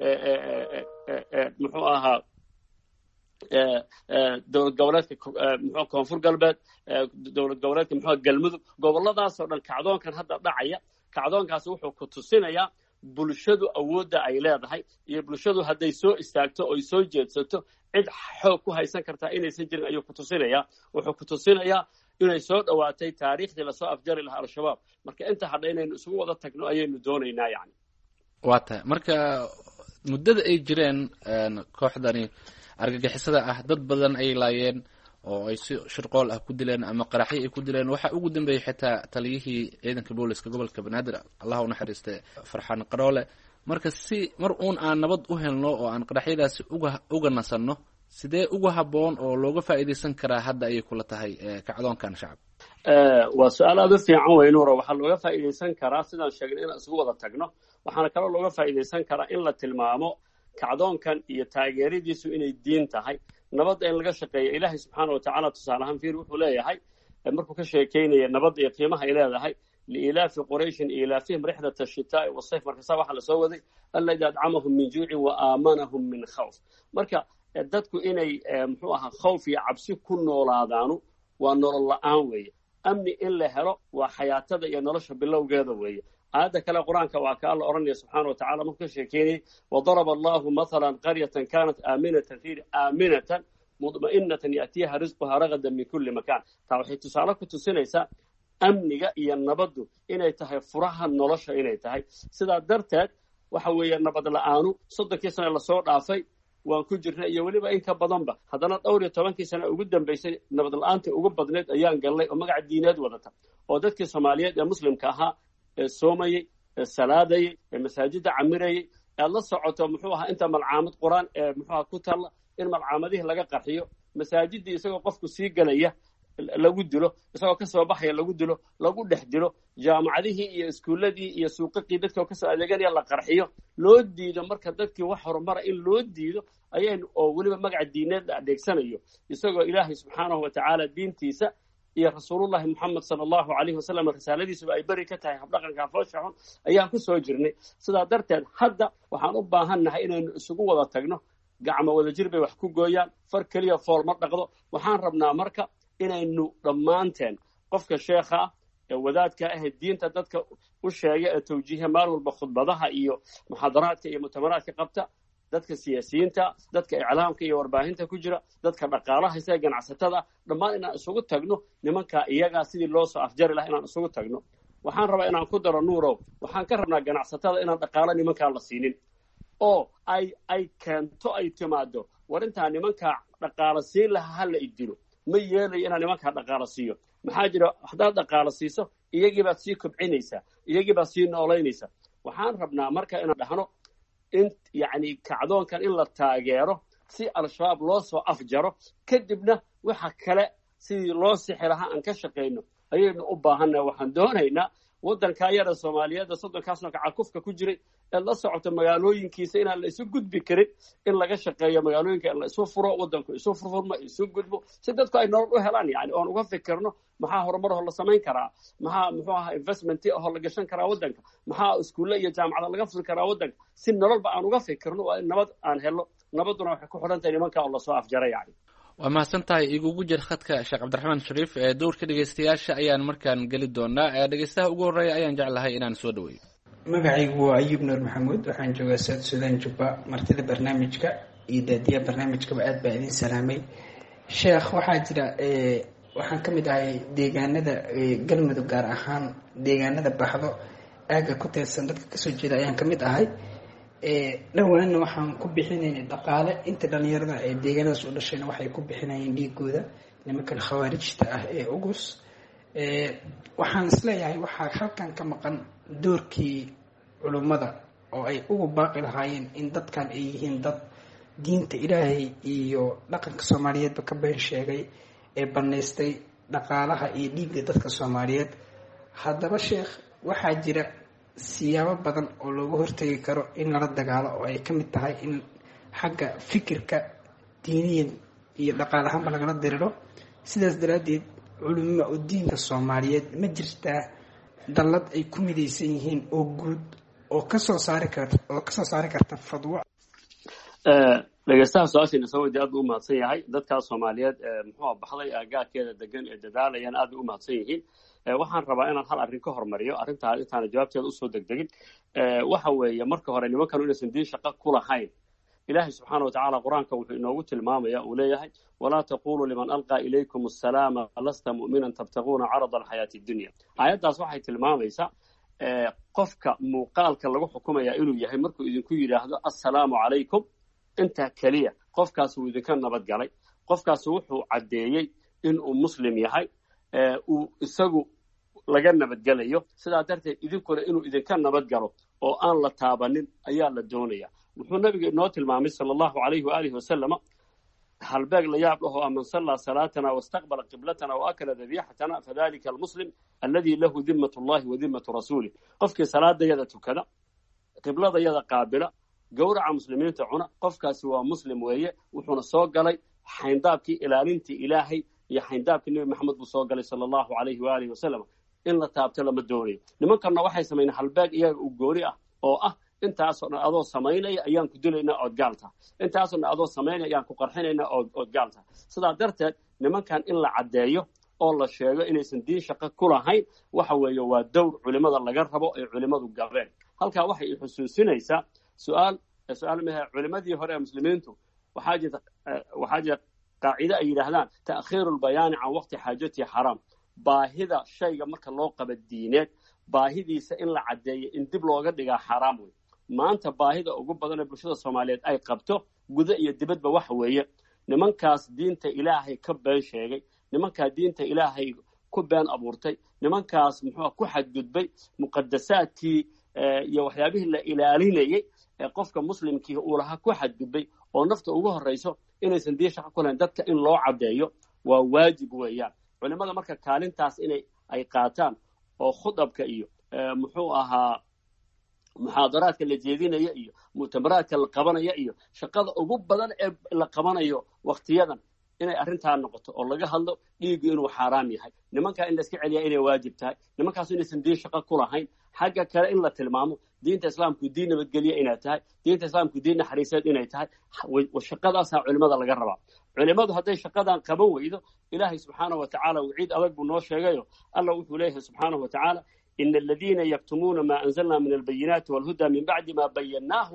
dowlad goboleedka muxuu koonfur galbeed, dowlad goboleedka muxuu galmudug, goboladaasoo dhan kacdoonkan hadda dhacaya, kacdoonkaasi wuxuu ku tusinayaa bulshadu awoodda ay leedahay, iyo bulshadu hadday soo istaagto oy soo jeedsato cid xoog ku haysan kartaa inaysan jirin ayuu ku tusinayaa. wuxuu ku tusinayaa inay soo dhowaatay taariikhdii lasoo afjari lahaa al-shabaab. marka inta hadha inaynu isugu wada tagno ayaynu doonaynaa yani. waa tahay. marka muddada ay jireen kooxdani argagixisada ah, dad badan ay laayeen oo ay si shirqool ah ku dileen ama qaraxyo ay ku dileen. waxaa ugu dambeeyey xitaa taliyihii ciidanka booliska gobolka banaadir, allah u naxariistay, farxaan qaroole, marka si mar uun aan nabad u helno oo aan qaraxyadaasi uga nasanno sidee uga habboon oo looga faa'iidaysan karaa hadda ayay kula tahay kacdoonkan shacab? waa su-aal aad u fiican wey nuuro. waxaa looga faa'iidaysan karaa sidaan sheegnay inaan isugu wada tagno. waxaana kaloo looga faa'iidaysan karaa in la tilmaamo kacdoonkan iyo taageeradiisu inay diin tahay, nabadda in laga shaqeeyo. ilaahay subxaana watacaala tusaale ahaan fiir wuxuu leeyahay markuu ka sheekeynaya nabadda iyo qiimaha ay leedahay, liilaafi qurayshin ilaafihim rixlata ashitaa'i wasayf. markaasaa waxaa lasoo waday alladii adcamahum min juucin wa aamanahum min khawf. marka dadku inay muxuu ahaa khawf iyo cabsi ku noolaadaanu waa nolol la-aan weeye. amni in la helo waa xayaatada iyo nolosha bilowgeeda weeye. aayadda kale qur-aanka waa ka alla odhanaya subxaana watacala markuu ka sheekeynayay wadaraba allahu mathalan qaryatan kaanat aaminatan mudma'inatan ya'tiyaha risquhaa ragadan min kulli makaan. taa waxay tusaale ku tusinaysaa amniga iyo nabaddu inay tahay furaha nolosha inay tahay. sidaa darteed waxa weeye nabad la-aanu 30 sano lasoo dhaafay waan ku jirnay iyo weliba in ka badanba. haddana 12 sano ugu dambaysay nabad la-aanta ugu badneed ayaan galnay oo magaca diineed wadata, oo dadkii soomaaliyeed ee muslimka ahaa ee soomayey, ee salaadayey, ee masaajidda camirayey, aad la socoto muxuu ahaa inta malcaamad qur-aan ee muxuu ahaa ku talla in malcaamadihii laga qarxiyo, masaajiddii isagoo qofku sii galaya lagu dilo, isagoo kasoo baxaya lagu dilo, lagu dhex dilo, jaamacadihii iyo iskuuladii iyo suuqaqii dadka kasoo adeeganaya la qarxiyo, loo diido marka dadkii wax horumara in loo diido ayaynu oo weliba magaca diineed la adeegsanayo, isagoo ilaahay subxaanahu watacaala diintiisa iyo rasuulullahi moxamed sala allahu calayhi wasalam risaaladiisuba ay beri ka tahay habdhaqanka foosha xun ayaan ku soo jirnay. sidaa darteed hadda waxaan u baahannahay inaynu isugu wada tagno, gacmo wada jir bay wax ku gooyaan, far keliya fool ma dhaqdo. waxaan rabnaa marka inaynu dhammaanteen qofka sheekha ah ee wadaadka ah ee diinta dadka u sheega ee tawjiiha maalin walba khudbadaha iyo muxaadaraadka iyo mu'tamaraadka qabta, dadka siyaasiyiinta, dadka iclaamka iyo warbaahinta ku jira, dadka dhaqaalaha sida ganacsatada, dhammaan inaan isugu tagno nimankaa iyagaa sidii loo soo afjari lahaa inaan isugu tagno. waxaan rabaa inaan ku daro nuurow, waxaan ka rabnaa ganacsatada inaan dhaqaalo nimankaa la siinin oo ay keento ay timaado war intaa nimankaa dhaqaalo siin lahaa hala idilo. ma yeelayo inaan nimankaa dhaqaalo siiyo. maxaa jira haddaad dhaqaalo siiso iyagii baad sii kobcinaysaa, iyagii baad sii noolaynaysaa. waxaan rabnaa marka inaan dhahno in yacni kacdoonkan in la taageero si al-shabaab loo soo afjaro, kadibna waxa kale sidii loo sixi lahaa aan ka shaqayno ayaynu u baahannahay. waxaan doonaynaa waddankaa yara soomaaliyeed 30 sano kacakufka ku jiray ee la socoto magaalooyinkiisa inaan la isu gudbi karin, in laga shaqeeyo magaalooyinka in la isu furo, waddanku isu furfurmo, isu gudbo, si dadku ay nolol u helaan. yani oon uga fikirno maxaa horumar oo la samayn karaa, maxaa muxuu ahaa investment oo la gashan karaa waddanka, maxaa iskuulle iyo jaamacada laga furi karaa waddanka. si nololba aan uga fikirno waa in nabad aan helno. nabadduna waxay ku xidhan tahay nimanka oo lasoo afjaray. yani waa mahadsan tahay. igugu jir khadka sheekh cabdiraxmaan shariif ee dowrka dhegeystayaasha ayaan markaan geli doonaa. dhegeystaha ugu horreeya ayaan jeclahay inaan soo dhaweeyo. magacaygu waa ayuub nuur maxamuud, waxaan joogaa south sudan jubba. martida barnaamijka iyo daadiyaha barnaamijkaba aad baa idin salaamay. sheekh, waxaa jira waxaan ka mid ahay deegaanada galmudug, gaar ahaan deegaanada baxdo aagga ku teedsan dadka kasoo jeeda ayaan ka mid ahay. dhawaanna waxaan ku bixinaynay dhaqaale. inta dhalinyarada ee deegaanadaas u dhashayna waxay ku bixinayeen dhiigooda nimankan khawaarijta ah ee ugus. waxaan isleeyahay waxaa halkan ka maqan doorkii culummada oo ay ugu baaqi lahaayeen in dadkan ay yihiin dad diinta ilaahay iyo dhaqanka soomaaliyeedba ka been sheegay ee banaystay dhaqaalaha iyo dhiigga dadka soomaaliyeed. haddaba sheekh, waxaa jira siyaabo badan oo looga hortegi karo in lala dagaalo, oo ay ka mid tahay in xagga fikirka diiniyan iyo dhaqaal ahaanba lagala diriro. sidaas daraaddeed culimo oo diinka soomaaliyeed ma jirtaa dallad ay ku midaysan yihiin oo guud oo kasoo saari karta fadwo? dhegeystaha su-aashiina soo weydiye aad buu u mahadsan yahay. dadkaas soomaaliyeed muxuu baxday aagaarkeeda degan ee dadaalayaan aad bay u mahadsan yihiin. waxaan rabaa inaan hal arrin ka hormariyo arrintaa intaana jawaabteeda usoo degdegin. waxa weeye marka hore nimankanu inaysan diin shaqo ku lahayn. ilaahay subxaana watacaala qur-aanka wuxuu inoogu tilmaamaya uu leeyahay walaa taquluu liman alqaa ilaykum asalaama lasta mu'minan tabtaguuna carada alxayaati dunya. aayaddaas waxay tilmaamaysaa qofka muuqaalka lagu xukumaya inuu yahay markuu idinku yidhaahdo assalaamu calaykum, intaa keliya qofkaas wuu idinka nabad galay. qofkaas wuxuu caddeeyey inuu muslim yahay. uu isagu laga nabadgelayo. sidaa darteed idinkuna inuu idinka nabadgalo oo aan la taabanin ayaa la doonaya. wuxuu nabiga inoo tilmaamay sala allahu calayhi waalihi wasalama halbeeg la yaab dhaho man sallaa salaatana wastaqbala qiblatana waakala dabiixatana fadalika almuslim alladii lahu dimmatu llahi wa dimmatu rasuulih. qofkii salaadayada tukada, qibladayada qaabila, gowraca muslimiinta cuna, qofkaasi waa muslim weeye. wuxuuna soo galay xayndaabkii ilaalintii ilaahay iyo xayndaabkii nebi maxamed buu soo galay sala allahu calayhi waalihi wasalam. in la taabto lama doonayo. nimankanna waxay samayneen halbeeg iyaga u gooni ah oo ah intaasoo dhan adoo samaynaya ayaan ku dilaynaa ood gaal tahay, intaasoo dhan adoo samaynaya ayaan ku qarxinaynaa ood gaal tahay. sidaa darteed nimankan in la caddeeyo oo la sheego inaysan diin shaqo ku lahayn waxa weeye waa dowr culimada laga rabo ay culimadu gabeen. halkaa waxay i xusuusinaysaa su-aal maha culimadii hore ee muslimiintu waxaa jira qaacide ay yidhaahdaan ta'khiiru lbayaani can waqti xaajatihi xaraam. baahida shayga marka loo qaba diineed baahidiisa in la caddeeyo in dib looga dhigaa xaaraam wey. maanta baahida ugu badan ee bulshada soomaaliyeed ay qabto guda iyo dibadba waxa weeye nimankaas diinta ilaahay ka been sheegay, nimankaa diinta ilaahay ku been abuurtay, nimankaas muxuu ku xadgudbay muqadasaadkii iyo waxyaabihii la ilaalinayay ee qofka muslimkii uu lahaa ku xadgudbay oo nafta ugu horrayso inaysan diin shaqo ku lahayn. dadka in loo caddeeyo waa waajib weeyaan. culimada marka kaalintaas ay qaataan oo khudabka iyo muxuu ahaa muxaadaraadka la jeedinaya iyo mu'tamaraadka la qabanaya iyo shaqada ugu badan ee la qabanayo wakhtiyadan inay arrintaa noqoto oo laga hadlo dhiiggu inuu xaaraam yahay, nimankaa in la iska celiyaa inay waajib tahay, nimankaasu inaysan diin shaqo ku lahayn. xagga kale in la tilmaamo diinta islaamku diin nabadgelye inay tahay, diinta islaamku diin naxariiseed inay tahay. shaqadaasaa culimada laga rabaa. culimadu hadday shaqadan qaban weydo ilaahay subxaanahu wa tacaala waciid adag buu noo sheegayo. alla wuxuu leeyahay subxaanahu wa tacaala ina aladiina yaktumuuna maa anzalna min albayinaati walhuda min bacdi ma bayannaahu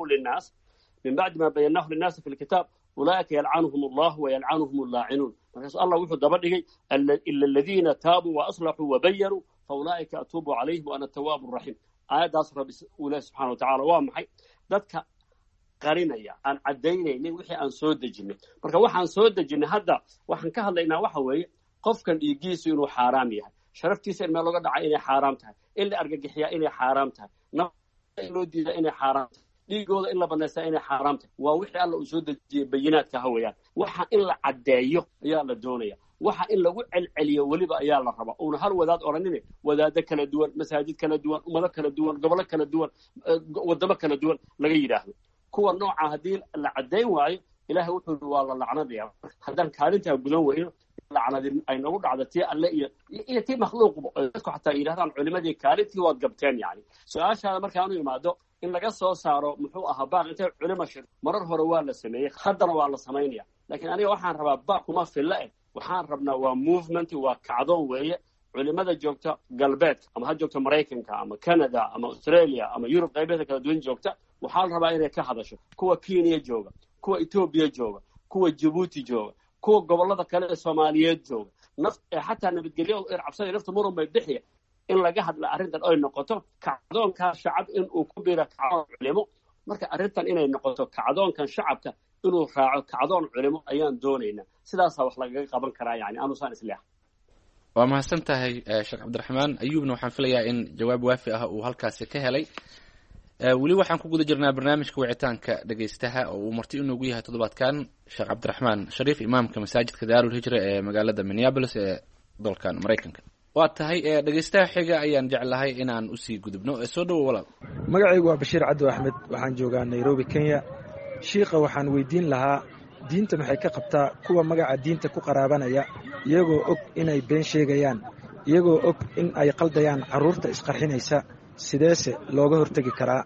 linnaasi fi lkitaab ulaa'ika yalcanuhum allahu wayalcanuhum allaacinuun. markaasu allah wuxuu daba dhigay ila aladiina taabuu waaslaxuu wabayanuu faulaa'ika atuubu calayhim waana atawaabu raxiim. aayaddaas rabbi uu leeyahay subxana wa tacala waa maxay? dadka qarinaya aan caddaynaynin wixii aan soo dejinay. marka waxaan soo dejinay hadda waxaan ka hadlaynaa waxa weeye qofkan dhiiggiisu inuu xaaraam yahay, sharaftiisa in meel looga dhaca inay xaaraam tahay, in la argagixiyaa inay xaaraam tahay, nafta in loo diidaa inay xaaraam tahay, dhiigooda in la banaystaa inay xaaraam tahay. waa wixii alla uu soo dejiyey bayinaadka ha weeyaan. waxa in la caddeeyo ayaa la doonaya, waxa in lagu celceliyo weliba ayaa la rabaa. uuna hal wadaad odhanine wadaado kala duwan, masaajid kala duwan, ummado kala duwan, gobolo kala duwan, wadamo kala duwan laga yidhaahdo. kuwa nooca haddii la caddayn waayo ilaahay wuxuu i waa la lacnadaya. haddaan kaalintaa gudan weyno lacnadi ay nagu dhacdo tii alle iyo tii makhluuqba. dadku xataa yidhahdaan culimadii kaalintii waad gabteen yani. su-aashaada markaanu imaado in laga soo saaro muxuu ahaa baaq intay culimo shir marar hore waa la sameeyey, haddana waa la samaynaya. laakiin aniga waxaan rabaa baaq kuma filla waxaan rabnaa waa movement, waa kacdoon weeye. culimada joogta galbeedka ama ha joogta maraykanka ama canada ama australia ama yurub qaybeeda kala duwan joogta waxaa la rabaa inay ka hadasho. kuwa kenya jooga, kuwa etoobiya jooga, kuwa jabuuti jooga, kuwa gobolada kale ee soomaaliyeed jooga, xataa nabadgelyo cabsada nafta muran bay bixiya in laga hadla arrintan ay noqoto kacdoonkaa shacab in uu ku biro kacdoon culimo. marka arrintan inay noqoto kacdoonkan shacabka inuu raaco kacdoon culimo ayaan doonaynaa. sidaasaa wax lagaga qaban karaa yani anusaan isleeha. waa mahadsan tahay sheekh cabdiraxmaan ayuubna waxaan filayaa in jawaab waafi ah uu halkaasi ka helay. weli waxaan ku guda jirnaa barnaamijka wicitaanka dhegaystaha oo uu marti inoogu yahay toddobaadkan sheekh cabdiraxmaan shariif, imaamka masaajidka daarul hijra ee magaalada minneapolis ee dalkan maraykanka. waa tahay dhegaystaha xiga ayaan jeclahay inaan usii gudubno. soo dhowo walaal. magacaygu waa bashiir cabdi axmed, waxaan joogaa nairobi kenya. shiikha waxaan weydiin lahaa diinta maxay ka qabtaa kuwa magaca diinta ku qaraabanaya iyagoo og inay been sheegayaan, iyagoo og in ay qaldayaan carruurta isqarxinaysa, sideese looga hortegi karaa?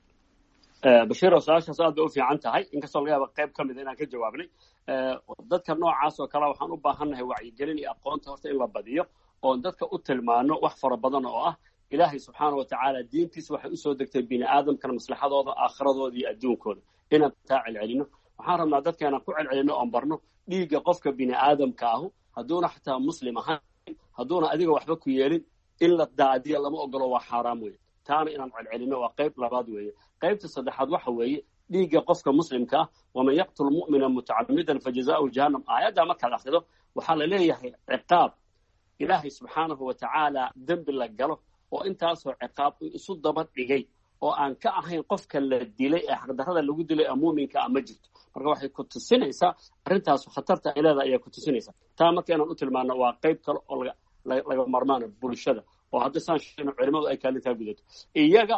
bashiiro su-aashaas aad bay u fiican tahay, inkastoo laga yaaba qayb ka mida inaan ka jawaabnay. dadka noocaas oo kale waxaan u baahannahay wacyigelin iyo aqoonta horta in la badiyo oon dadka u tilmaano wax fara badan oo ah ilaahay subxaana wa tacaala diintiisa waxay usoo degtay bini aadamkana maslaxadooda, aakhiradooda iyo adduunkooda inaan taa celcelino. waxaan rabnaa dadka inaan ku celcelino oon barno dhiigga qofka bini aadamka ahu hadduuna xataa muslim ahayn, hadduuna adiga waxba ku yeelin, in la daadiya lama ogolo, waa xaaraam weeye. taana inaan celcelino waa qayb labaad weeye. qaybta saddexaad waxa weeye dhiigga qofka muslimka ah, waman yaqtul mu'mina mutacamidan fajazaa'uhu jahannam. aayaddaa markaad akhrido waxaa la leeyahay ciqaab ilaahay subxaanahu wa tacaala dembi la galo oo intaasoo ciqaab isu daba dhigay oo aan ka ahayn qofka la dilay ee xaqdarrada lagu dilay ee muuminka ma jirto. marka waxay ku tusinaysaa arrintaas khatarta ay leedahay ayaa ku tusinaysaa. taa marka inaan u tilmaano waa qayb kale oo laga marmaano bulshada oo hadda saan sheegno culimadu ay kaalintaa gudato. iyaga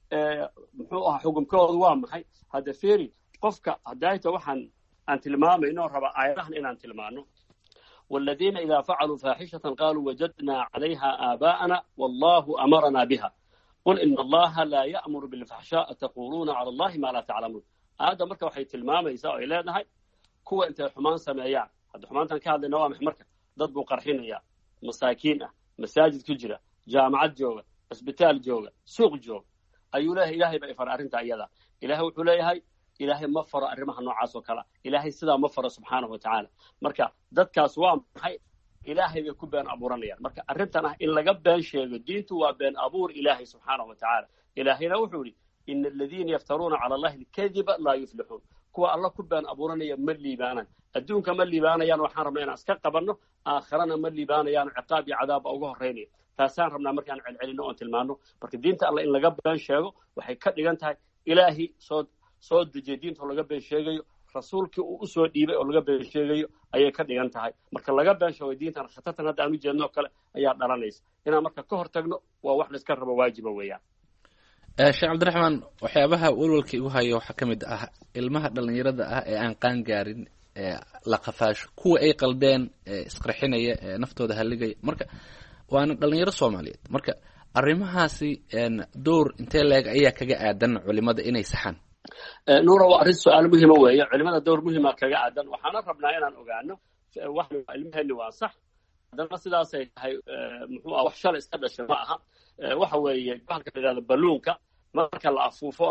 muxuu ahaa xukunkoodu waa maxay? hadda feeri qofka hadayta waxaan aan tilmaamayno raba aayadahan inaan tilmaano. والذين إذا فعلوا فاحشة قالوا وجدنا عليها آباءنا والله أمرنا بها قل إن الله لا يأمر بالفحشاء تقولون على الله ما لا تعلمون. هذا مركب وحي تلمامة يساوي إلى هاي كوة أنت حمان سمايان هذا حمان تنكاد لنوامح مركب ضد قرحين يا مساكين مساجد كجرة جامعات جوجا اسبيتال جوجا سوق جوجا أي إلهي بإفر أرنت أيضا إلهي وحليهاي ilaahay ma faro arrimaha noocaas oo kale ilaahay sidaa ma faro subxaanahu wa tacaala. marka dadkaas waa maxay? ilaahay bay ku been abuuranayaan. marka arrintan in laga been sheego diintu waa been abuur ilaahay subxaanahu wa tacaala. ilaahayna wuxuu yidhi ina aladiina yaftaruuna cala allahi alkadiba laa yuflixuun. kuwa alla ku been abuuranaya ma liibaanaan. adduunka ma liibaanayaan, waxaan rabnaa inaan iska qabanno. aakhirana ma liibaanayaan, ciqaab iyo cadaaba uga horreynaya. taasaan rabnaa markaan celcelino oon tilmaano. marka diinta alla in laga been sheego waxay ka dhigan tahay ilaahay soo dejiya diinta oo laga been sheegayo, rasuulkii uu u soo dhiibay oo laga been sheegayo ayay ka dhigan tahay. marka laga been sheego diintan khatartan hadda aan u jeedno kale ayaa dhalanaysa. inaan marka ka hortagno waa wax la iska rabo, waajiba weeyaan. sheekh cabdiraxmaan, waxyaabaha walwalka igu hayo waxaa ka mid ah ilmaha dhallinyarada ah ee aan qaan gaarin la qafaasho, kuwa ay qaldeen isqarxinaya naftooda haligaya. marka waana dhallinyaro Soomaaliyeed. marka arrimahaasi door intee leeg ayaa kaga aadan culimada inay saxaan? nuura waa arrin su-aal muhiima weeye. culimada door muhiima kaga aadan. waxaana rabnaa inaan ogaano ilmaheenni waa sax, haddana sidaasay tahay muxuu ah wax shalay iska dhashay ma aha. waxa weeye bahalka la yidhahdo balluunka marka la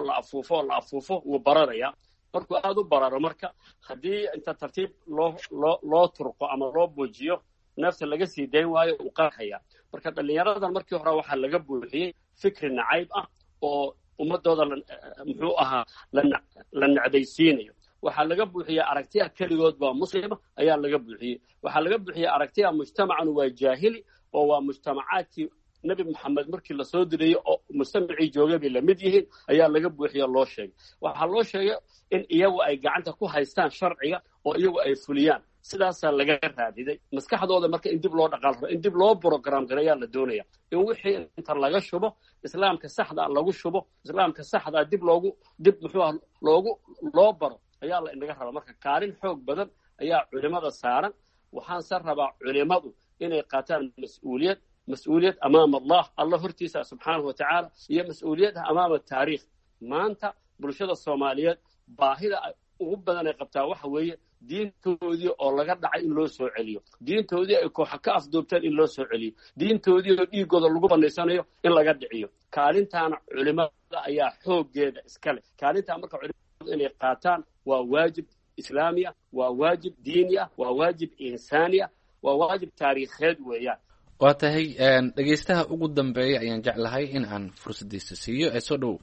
afuufo wuu bararayaa. markuu aada u bararo marka haddii inta tartiib loo turqo ama loo buujiyo neefta laga sii dayn waayo uu qarxaya. marka dhallinyaradan markii hore waxaa laga buuxiyey fikri nacayb ah oo ummadooda muxuu ahaa la necbaysiinayo. waxaa laga buuxiyey aragtiya keligood baa muslima ayaa laga buuxiyey. waxaa laga buuxiyey aragtiya mujtamacan waa jaahili oo waa mujtamacaadkii nebi maxamed markii lasoo dirayey oo mujtamacii joogay bay lamid yihiin ayaa laga buuxiyo loo sheegay. waxaa loo sheegay in iyagu ay gacanta ku haystaan sharciga oo iyagu ay fuliyaan. sidaasaa laga raadiday maskaxdooda. marka in dib loo dhaqaal rabo, in dib loo brogram gareeyaa la doonaya. in wixii inta laga shubo islaamka saxda lagu shubo, islaamka saxda dib muxuu loo baro ayaa la inaga raba. marka kaalin xoog badan ayaa culimada saaran. waxaanse rabaa culimadu inay qaataan mas-uuliyad amaama allah hortiisa subxaanahu wa tacaala iyo mas-uuliyad amaama taariikh. maanta bulshada Soomaaliyeed baahida ugu badan ay qabtaa waxa weeye diintoodii oo laga dhacay in loo soo celiyo, diintoodii ay kooxa ka afduubteen in loo soo celiyo, diintoodii oo dhiigooda lagu banaysanayo in laga dhiciyo. kaalintaana culimada ayaa xooggeeda iskale. kaalintaa marka culimadu inay qaataan waa waajib islaami ah, waa waajib diini ah, waa waajib insaani ah, waa waajib taariikheed weeyaan. waa tahay dhegaystaha ugu dambeeya ayaan jeclahay in aan fursadiisa siiyo. soo dhowow.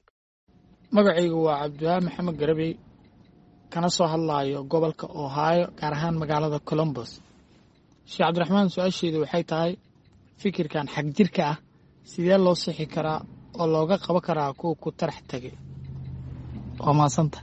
magacaygu waa cabdiwahab maxamed garabey, kana soo hadlaayo gobolka Ohio, gaar ahaan magaalada Columbus. sheekh cabdiraxmaan, su-aasheedu waxay tahay fikirkan xag jirka ah sidee loo sixi karaa oo looga qaban karaa kuwa ku tarax tagay? waa mahadsanta.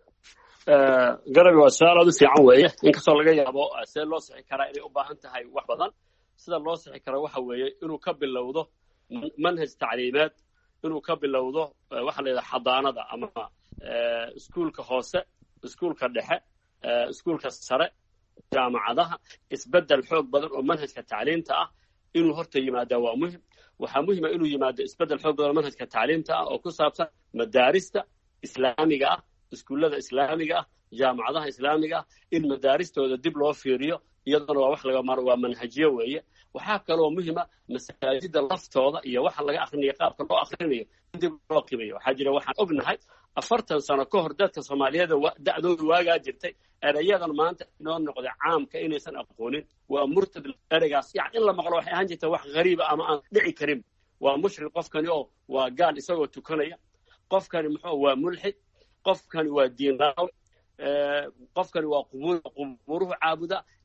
garabi waa su-aal aad u fiican weeye. inkastoo laga yaabo see loo sixi karaa inay u baahan tahay wax badan. sida loo sixi kara waxa weeye inuu ka bilowdo manhaj tacliimeed, inuu ka bilowdo waxa la yidhaha xadaanada ama iskuulka hoose, iskuulka dhexe, iskuulka sare, jaamacadaha. isbedel xoog badan oo manhajka tacliinta ah inuu horta yimaadaa waa muhim. waxaa muhima inuu yimaado isbedel xoog badan oo manhajka tacliinta ah oo ku saabsan madaarista islaamiga ah, iskuullada islaamiga ah, jaamacadaha islaamiga ah, in madaaristooda dib loo fiiriyo. iyaduna waa wax laga maro, waa manhajiyo weeye. waxaa kaloo muhima masaajida laftooda iyo waxa laga akrinayo, qaabka loo akrinayo in dib loo qiimeeyo. waxaa jira waxaan ognahay 40 sano ka hor dadka Soomaaliyeed da'doodu waagaa jirtay erayadan maanta inoo noqday caamka inaysan aqoonin. waa murtad ereygaas yani in la maqlo waxay ahaan jirta wax qariib ama aan dhici karin. waa mushrik qofkani oo waa gaal isagoo tukanaya, qofkani waa mulxid, qofkani waa diin raawi, qofkani waa qubuuruhu caabuda.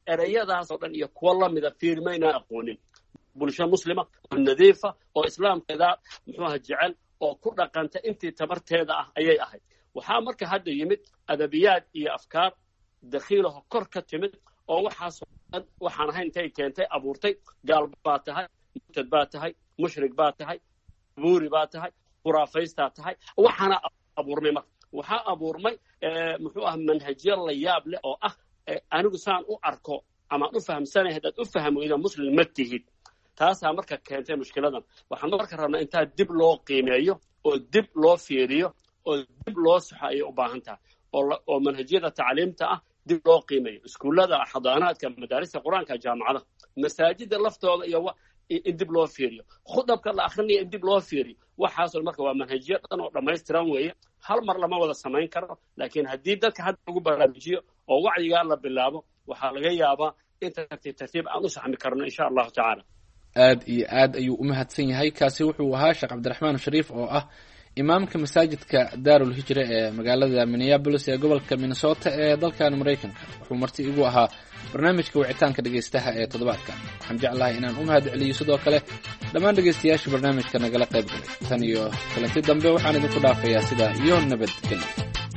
ereyadaasoo dhan iyo kuwo lamida fiirmaynaan aqoonin bulsho muslima oo nadiifa oo islaamkeeda muxuu aha jecel oo ku dhaqanta intii tabarteeda ah ayay ahayd. waxaa marka hadda yimid adabiyaad iyo afkaar dakhiilaho kor ka timid oo waxaasoo dhan waxaan ahayn intay keentay abuurtay gaal baa tahay, murtad baa tahay, mushrik baa tahay, buuri baa tahay, khuraafaystaa tahay. waxaana abuurmay marka waxaa abuurmay muxuu ah manhajyo la yaab leh oo ah anigu saan u arko amaan u fahamsanahay haddaad u faham weyda muslim ma tihid. taasaa marka keentay mushkiladan. waxaan marka rabnaa intaa dib loo qiimeeyo oo dib loo fiiriyo oo dib loo saxo ayay u baahan tahay oo manhajyada tacliimta ah dib loo qiimeeyo, iskuullada, xadaanaadka, madaarista qur-aanka, jaamacada, masaajida laftooda iyo in dib loo fiiriyo, khudabka la akhrinayo in dib loo fiiriyo. waxaasoo marka waa manhajyo dhan oo dhammaystiran weeye. hal mar lama wada samayn karo, laakiin haddii dadka hadda lagu baraarujiyo oo wacyigaa la bilaabo waxaa laga yaabaa in tartiib tartiib aan u saxmi karno insha allahu tacaala. aad iyo aad ayuu u mahadsan yahay. kaasi wuxuu ahaa sheekh cabdiraxmaan shariif oo ah imaamka masaajidka daarul hijra ee magaalada minneapolis ee gobolka minnesota ee dalkan maraykanka. wuxuu marti igu ahaa barnaamijka wicitaanka dhegaystaha ee toddobaadkan. waxaan jeclahay inaan u mahad celiyo sidoo kale dhammaan dhegaystayaasha barnaamijka nagala qayb galay. tan iyo kulanti dambe waxaan idinku dhaafayaa sidaa iyo nabadgelyo.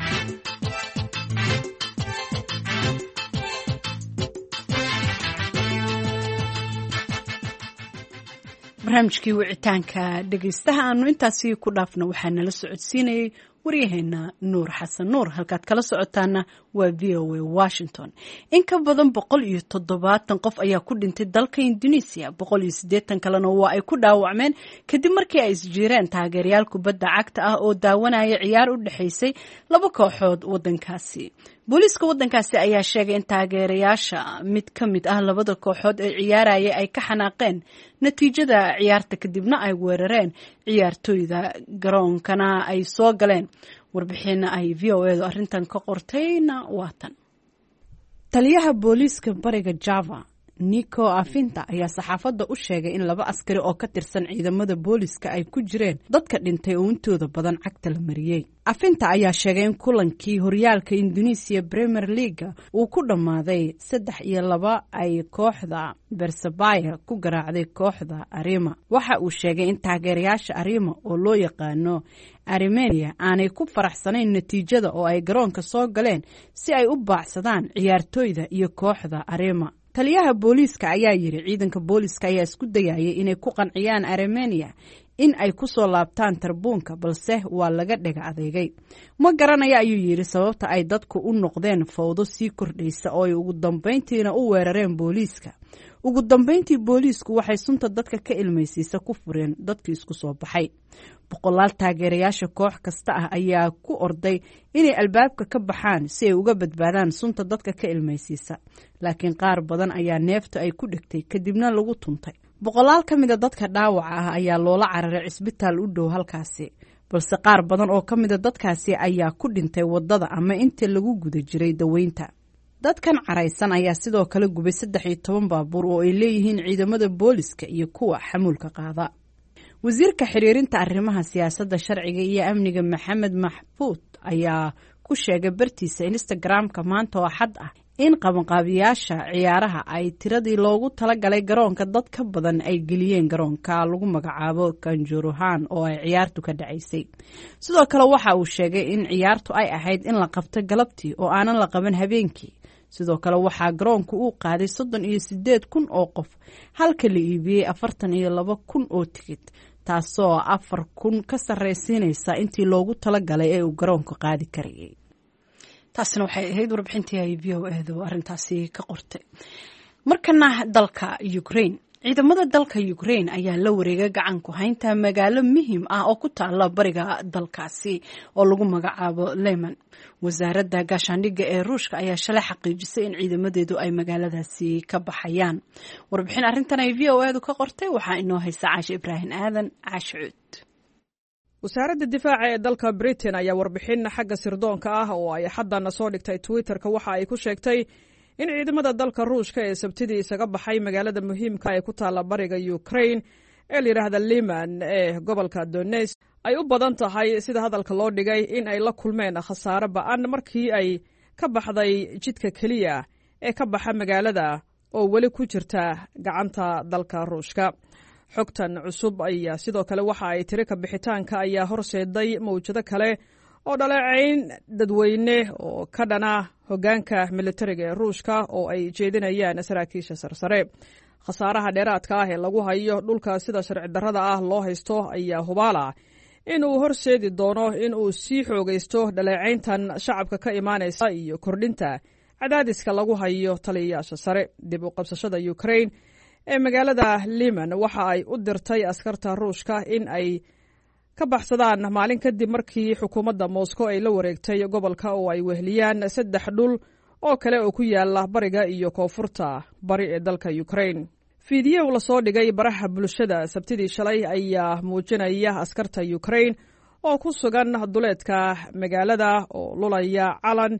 barnaamijkii wicitaanka dhegaystaha aanu intaasi ku dhaafno waxaa nala socodsiinayay waryaheena nuur xasan nuur. halkaad kala socotaana waa v o a washington. in ka badan 170 qof ayaa ku dhintay dalka Indonesia, 180 kalena waa ay ku dhaawacmeen kadib markii ay isjiireen taageerayaal kubadda cagta ah oo daawanaya ciyaar u dhaxaysay laba kooxood wadankaasi. booliiska wadankaasi ayaa sheegay in taageerayaasha mid ka mid ah labada kooxood ee ciyaaraya ay ka xanaaqeen natiijada ciyaarta kadibna ay weerareen ciyaartooyda garoonkana ay soo galeen. warbixin ay v o edu arrintan ka qortayna waatan. taliyaha booliiska bariga Java Nico Afinta ayaa saxaafadda u sheegay in 2 askari oo ka tirsan ciidamada booliiska ay ku jireen dadka dhintay oo intooda badan cagta la mariyay. Afinta ayaa sheegay in kulankii horyaalka Indonesia Premier League uu ku dhamaaday 3-2 ay kooxda Persebaya ku garaacday kooxda Arema. waxa uu sheegay in taageerayaasha Arema oo loo yaqaano Armenia aanay ku faraxsanayn natiijada oo ay garoonka soo galeen si ay u baacsadaan ciyaartooyda iyo kooxda Arema. taliyaha booliiska ayaa yiri ciidanka booliiska ayaa isku dayayay inay ku qanciyaan Armenia in ay ku soo laabtaan tarbuunka, balse waa laga dhaga adeegay. ma garanaya ayuu yiri sababta ay dadku u noqdeen fawdo sii kordhaysa oo ay ugu dambeyntiina u weerareen booliiska. ugu dambeyntii booliisku waxay sunta dadka ka ilmaysiisa ku fureen dadkii isku soo baxay. boqolaal taageerayaasha koox kasta ah ayaa ku orday inay albaabka ka baxaan si ay uga badbaadaan sunta dadka ka ilmaysiisa, laakiin qaar badan ayaa neefta ay ku dhigtay kadibna lagu tuntay. boqolaal ka mid a dadka dhaawaca ah ayaa loola cararay cisbitaal u dhow halkaasi, balse qaar badan oo ka mid a dadkaasi ayaa ku dhintay wadada ama intii lagu guda jiray daweynta. dadkan caraysan ayaa sidoo kale gubay 13 baabuur oo ay leeyihiin ciidamada booliiska iyo kuwa xamuulka qaada. wasiirka xiriirinta arrimaha siyaasadda sharciga iyo amniga Maxamed Maxfuud ayaa ku sheegay bartiisa Instagram-ka maanta oo xad ah in qabanqaabiyaasha ciyaaraha ay tiradii loogu talagalay garoonka dad ka badan ay geliyeen garoonka lagu magacaabo Kanjuruhan oo ay ciyaartu ka dhacaysay. sidoo kale waxa uu sheegay in ciyaartu ay ahayd in la qabto galabtii oo aanan la qaban habeenkii. sidoo kale waxaa garoonku uu qaaday 38,000 oo qof halka la iibiyey 42,000 oo tikid, taasoo 4,000 ka sarreysiinaysa intii loogu talagalay ee uu garoonku qaadi karayay. taasina waxay ahayd warbixintii ay v o edu arrintaasi ka qortay. markana dalka Ukraine. ciidamada dalka Ukraine ayaa la wareegay gacan ku haynta magaalo muhiim ah oo ku taala bariga dalkaasi oo lagu magacaabo Leman. wasaaradda gaashaandhigga ee Ruushka ayaa shalay xaqiijisay in ciidamadeedu ay magaaladaasi ka baxayaan. warbixin arrintan ay v o edu ka qortay waxaa inoo haysa Caashe Ibraahin Aadan Caashuud. wasaaradda difaaca ee dalka Britain ayaa warbixin xagga sirdoonka ah oo ay xadana soo dhigtay Twitter-ka waxa ay ku sheegtay in ciidamada dalka Ruushka ee sabtidii isaga baxay magaalada muhiimka ee ku taala bariga Ukraine ee la yiraahdo Liman ee gobolka Donetsk ay u badan tahay sida hadalka loo dhigay in ay la kulmeen khasaare ba'an markii ay ka baxday jidka kaliya ee ka baxa magaalada oo weli ku jirta gacanta dalka ruushka. xogtan cusub ayaa sidoo kale waxa ay tiri ka bixitaanka ayaa horseeday mawjado kale oo dhaleecayn dadweyne oo ka dhana hoggaanka militariga ee ruushka oo ay jeedinayaan saraakiisha sarsare. khasaaraha dheeraadka ah ee lagu hayo dhulka sida sharci darrada ah loo haysto ayaa hubaala in uu horseedi doono in uu sii xoogaysto dhaleecayntan shacabka ka imaanaysa iyo kordhinta cadaadiska lagu hayo taliyayaasha sare. dib u qabsashada Ukraine ee magaalada Liman waxa ay u dirtay askarta ruushka in ay ka baxsadaan maalin kadib markii xukuumadda Moscow ay la wareegtay gobolka oo ay wehliyaan 3 dhul oo kale oo ku yaala bariga iyo koonfurta bari ee dalka Ukraine. fiidiyow la soo dhigay baraha bulshada Sabtidii shalay ayaa muujinaya askarta Ukraine oo ku sugan duleedka magaalada oo lulaya calan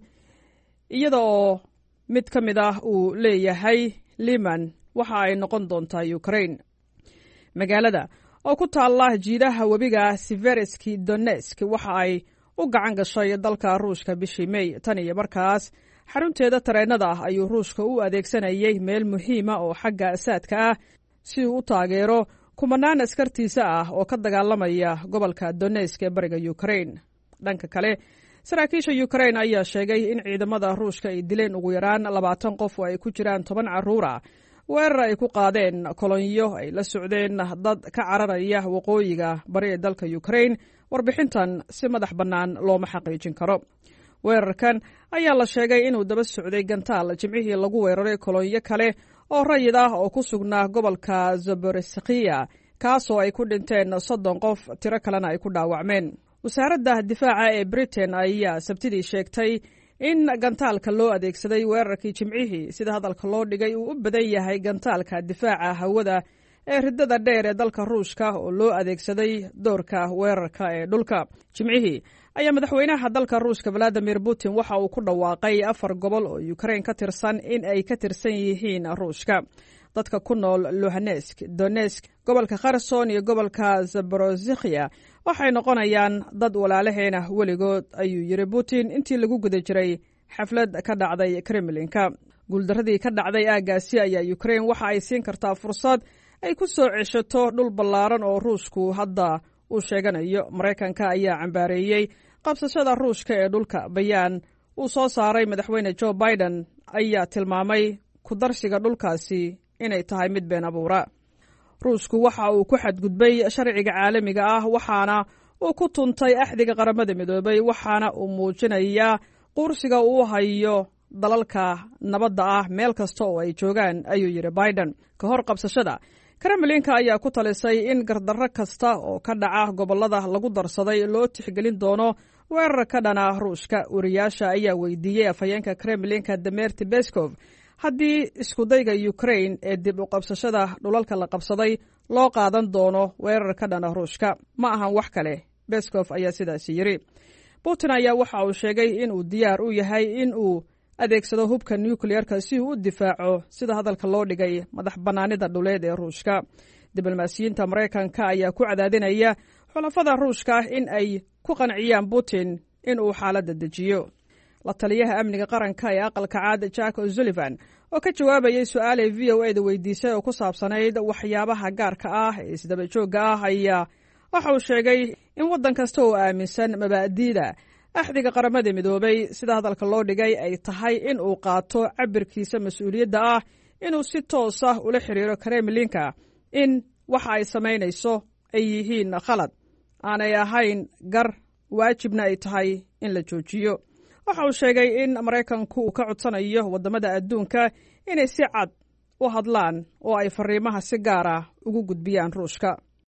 iyada oo mid ka mid ah uu leeyahay Liman waxa ay noqon doontaa Ukraine. magaalada oo ku taala jiidaha webiga Siversky Donetsk waxa ay u gacan gashay dalka Ruushka bishii May. tan iyo markaas xarunteeda tareenada ayuu Ruushka u adeegsanayay meel muhiima oo xagga asaadka ah si uu u taageero kumanaan askartiisa ah oo ka dagaalamaya gobolka Donetsk ee bariga Ukraine. dhanka kale saraakiisha Ukraine ayaa sheegay in ciidamada Ruushka ay dileen ugu yaraan 20 qof oo ay ku jiraan 10 carruur ah. weerar ay ku qaadeen kolonyo ay la socdeen dad ka cararaya waqooyiga bari ee dalka Ukraine. warbixintan si madax bannaan looma xaqiijin karo. weerarkan ayaa la sheegay inuu daba socday gantaal jimcihii lagu weeraray kolonyo kale oo rayid ah oo ku sugnaa gobolka Zaporizhzhia kaasoo ay ku dhinteen 30 qof tiro kalena ay ku dhaawacmeen. wasaaradda difaaca ee Britain ayaa Sabtidii sheegtay in gantaalka loo adeegsaday weerarkii jimcihii sida hadalka loo dhigay uu u badan yahay gantaalka difaaca hawada ee ridada dheer ee dalka Ruushka oo loo adeegsaday doorka weerarka ee dhulka. jimcihii ayaa madaxweynaha dalka Ruushka Vladimir Putin waxa uu ku dhawaaqay 4 gobol oo Ukraine ka tirsan in ay ka tirsan yihiin Ruushka. dadka ku nool Luhansk, Donetsk, gobolka Kherson iyo gobolka Zaporizhzhia waxay noqonayaan dad walaalaheena weligood, ayuu yiri Putin intii lagu guda jiray xaflad ka dhacday Kremlinka. guuldaradii ka dhacday aagaasi ayaa Ukraine waxa ay siin kartaa fursad ay ku soo ceshato dhul ballaaran oo Ruushku hadda uu sheeganayo. Mareykanka ayaa cambaareeyay qabsashada Ruushka ee dhulka. bayaan uu soo saaray madaxweyne Joe Biden ayaa tilmaamay ku darsiga dhulkaasi inay tahay mid been abuura. Ruushku waxa uu ku xadgudbay sharciga caalamiga ah waxaana uu ku tuntay axdiga qaramada midoobay waxaana uu muujinayaa qursiga uu hayo dalalka nabadda ah meel kasta oo ay joogaan, ayuu yiri Biden. ka hor qabsashada Kremlinka ayaa ku talisay in gardarro kasta oo ka dhaca gobolada lagu darsaday loo tixgelin doono weerar ka dhana Ruushka. wariyaasha ayaa weydiiyey afhayeenka Kremlinka Dmitry Peskov haddii iskudayga Ukraine ee dib u qabsashada dhulalka la qabsaday loo qaadan doono weerar ka dhana Ruushka. ma ahan wax kale, Peskov ayaa sidaas yiri. Putin ayaa waxa uu sheegay in uu diyaar u yahay in uu adeegsado hubka nuclearka si uu u difaaco sida hadalka loo dhigay madax bannaanida dhuleed ee Ruushka. diblomaasiyiinta Mareykanka ayaa ku cadaadinaya xulafada Ruushka in ay ku qanciyaan Putin in uu xaaladda dejiyo. la taliyaha amniga qaranka ee aqalka cad Jack O'Sullivan oo ka jawaabayay su'aal ay VOA-da weydiisay oo ku saabsanayd waxyaabaha gaarka ah ee isdaba joogga ah ayaa waxa uu sheegay in waddan kasta oo aaminsan mabaadi'da axdiga qaramada midoobay sida hadalka loo dhigay ay tahay in uu qaato cabirkiisa mas'uuliyadda ah inuu si toos ah ula xiriiro Kremlinka in waxa ay samaynayso ay yihiin khalad aanay ahayn gar waajibna ay tahay in la joojiyo. waxa uu sheegay in Mareykanku uu ka codsanayo wadamada adduunka inay si cad u hadlaan oo ay fariimaha si gaar ah ugu gudbiyaan Ruushka.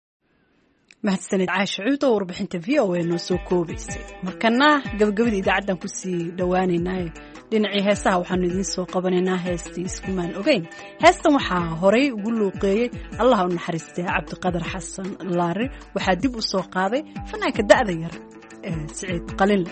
mahadsanid Caasha Cuud oo warbixinta VOA noo soo koobaysay. markana gabagabada idaacaddan ku sii dhawaaneynaa dhinacii heesaha waxaanu idiin soo qabanaynaa heestii iskumaan ogeyn. heestan waxaa horay ugu luuqeeyey allah u naxariistay Cabdiqadar Xasan Laari. waxaa dib u soo qaaday fanaanka da'da yar ee Siciid Qalinle.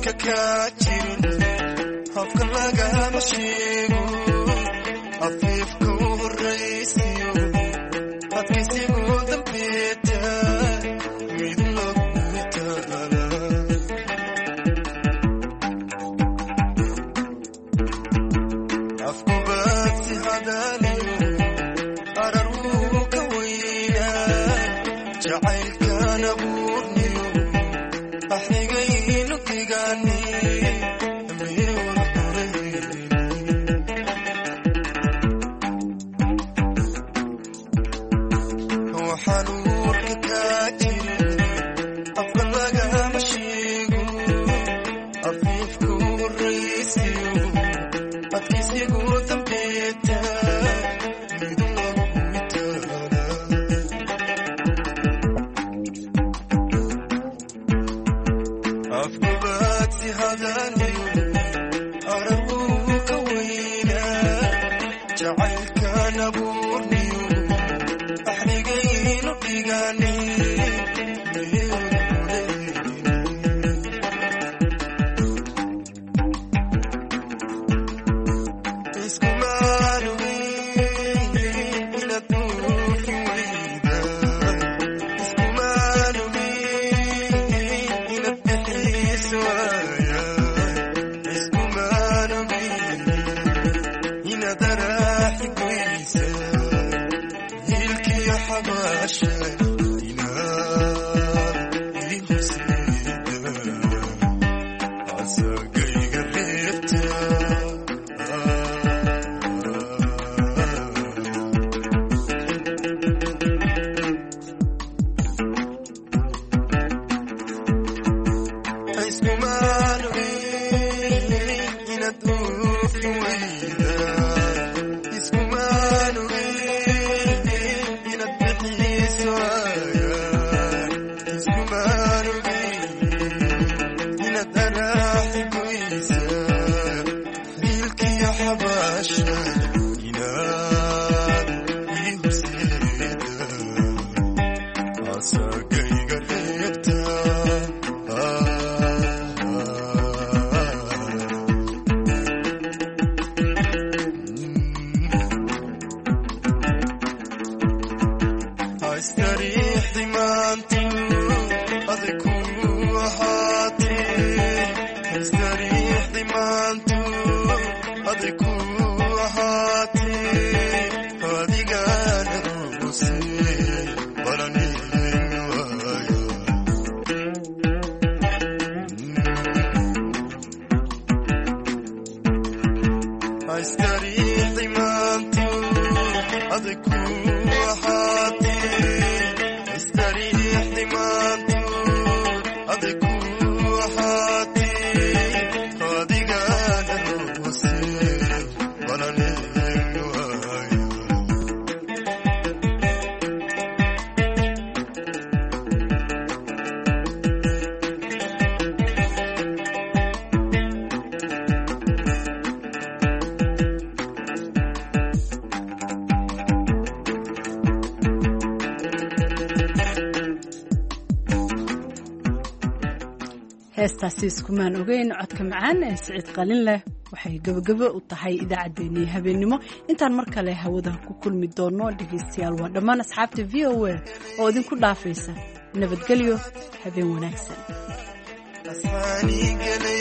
warka ka jirin afka lagama sheego afiifka u horraysiyo adkaysigu dambeeta mid lagu taala afkubaad si hadaaliyo arar wuu ka weynaa jacaylkan abuurniyo axnigaynu digaani miyuuna horeyn waxaan uurka kaa jirin afka lagama sheego afiifka u horraysiyo adkaysigu dambeeta mid lagu taala afkubaad si hadaaniyo arar wuu ka weynaa jacaylkan abuurniyo axnigaynu dhigaani miyuuna horeyn iskumaan ogeyn inaad duufin weyda iskumaan ogeyn inaad bixiso waaya iskumaan ogeyn inaad araaxi goysa hilkiyo xabaasha inaad ii horseeda asagayga reebta iskumaan ogeyn inaad duufin weyda iskumaan ogeyn inaad bixiso waaya iskumaan ogeyn inaad araaxi goysa hilkiyo xabaasha inaad ii horseeda asagayga reebta astariixdi maantu aday ku ahaatee astariixdi maantu aday ku ahaatee adigana ruuse baranin waaya astariixdi maantu aday ku ahaatee astariixdi maantu aday ku ahaatee adigana ruuse baranin waaya heestaasi iskumaan ogeyn codka macaan ee siciid qalin leh waxay gebagabo u tahay idaacaddeenii habeennimo intaan mar kale hawada ku kulmi doonno dhegaystayaal waa dhammaan asxaabta v o a oo idinku dhaafaysa nabadgelyo habeen wanaagsan asxaani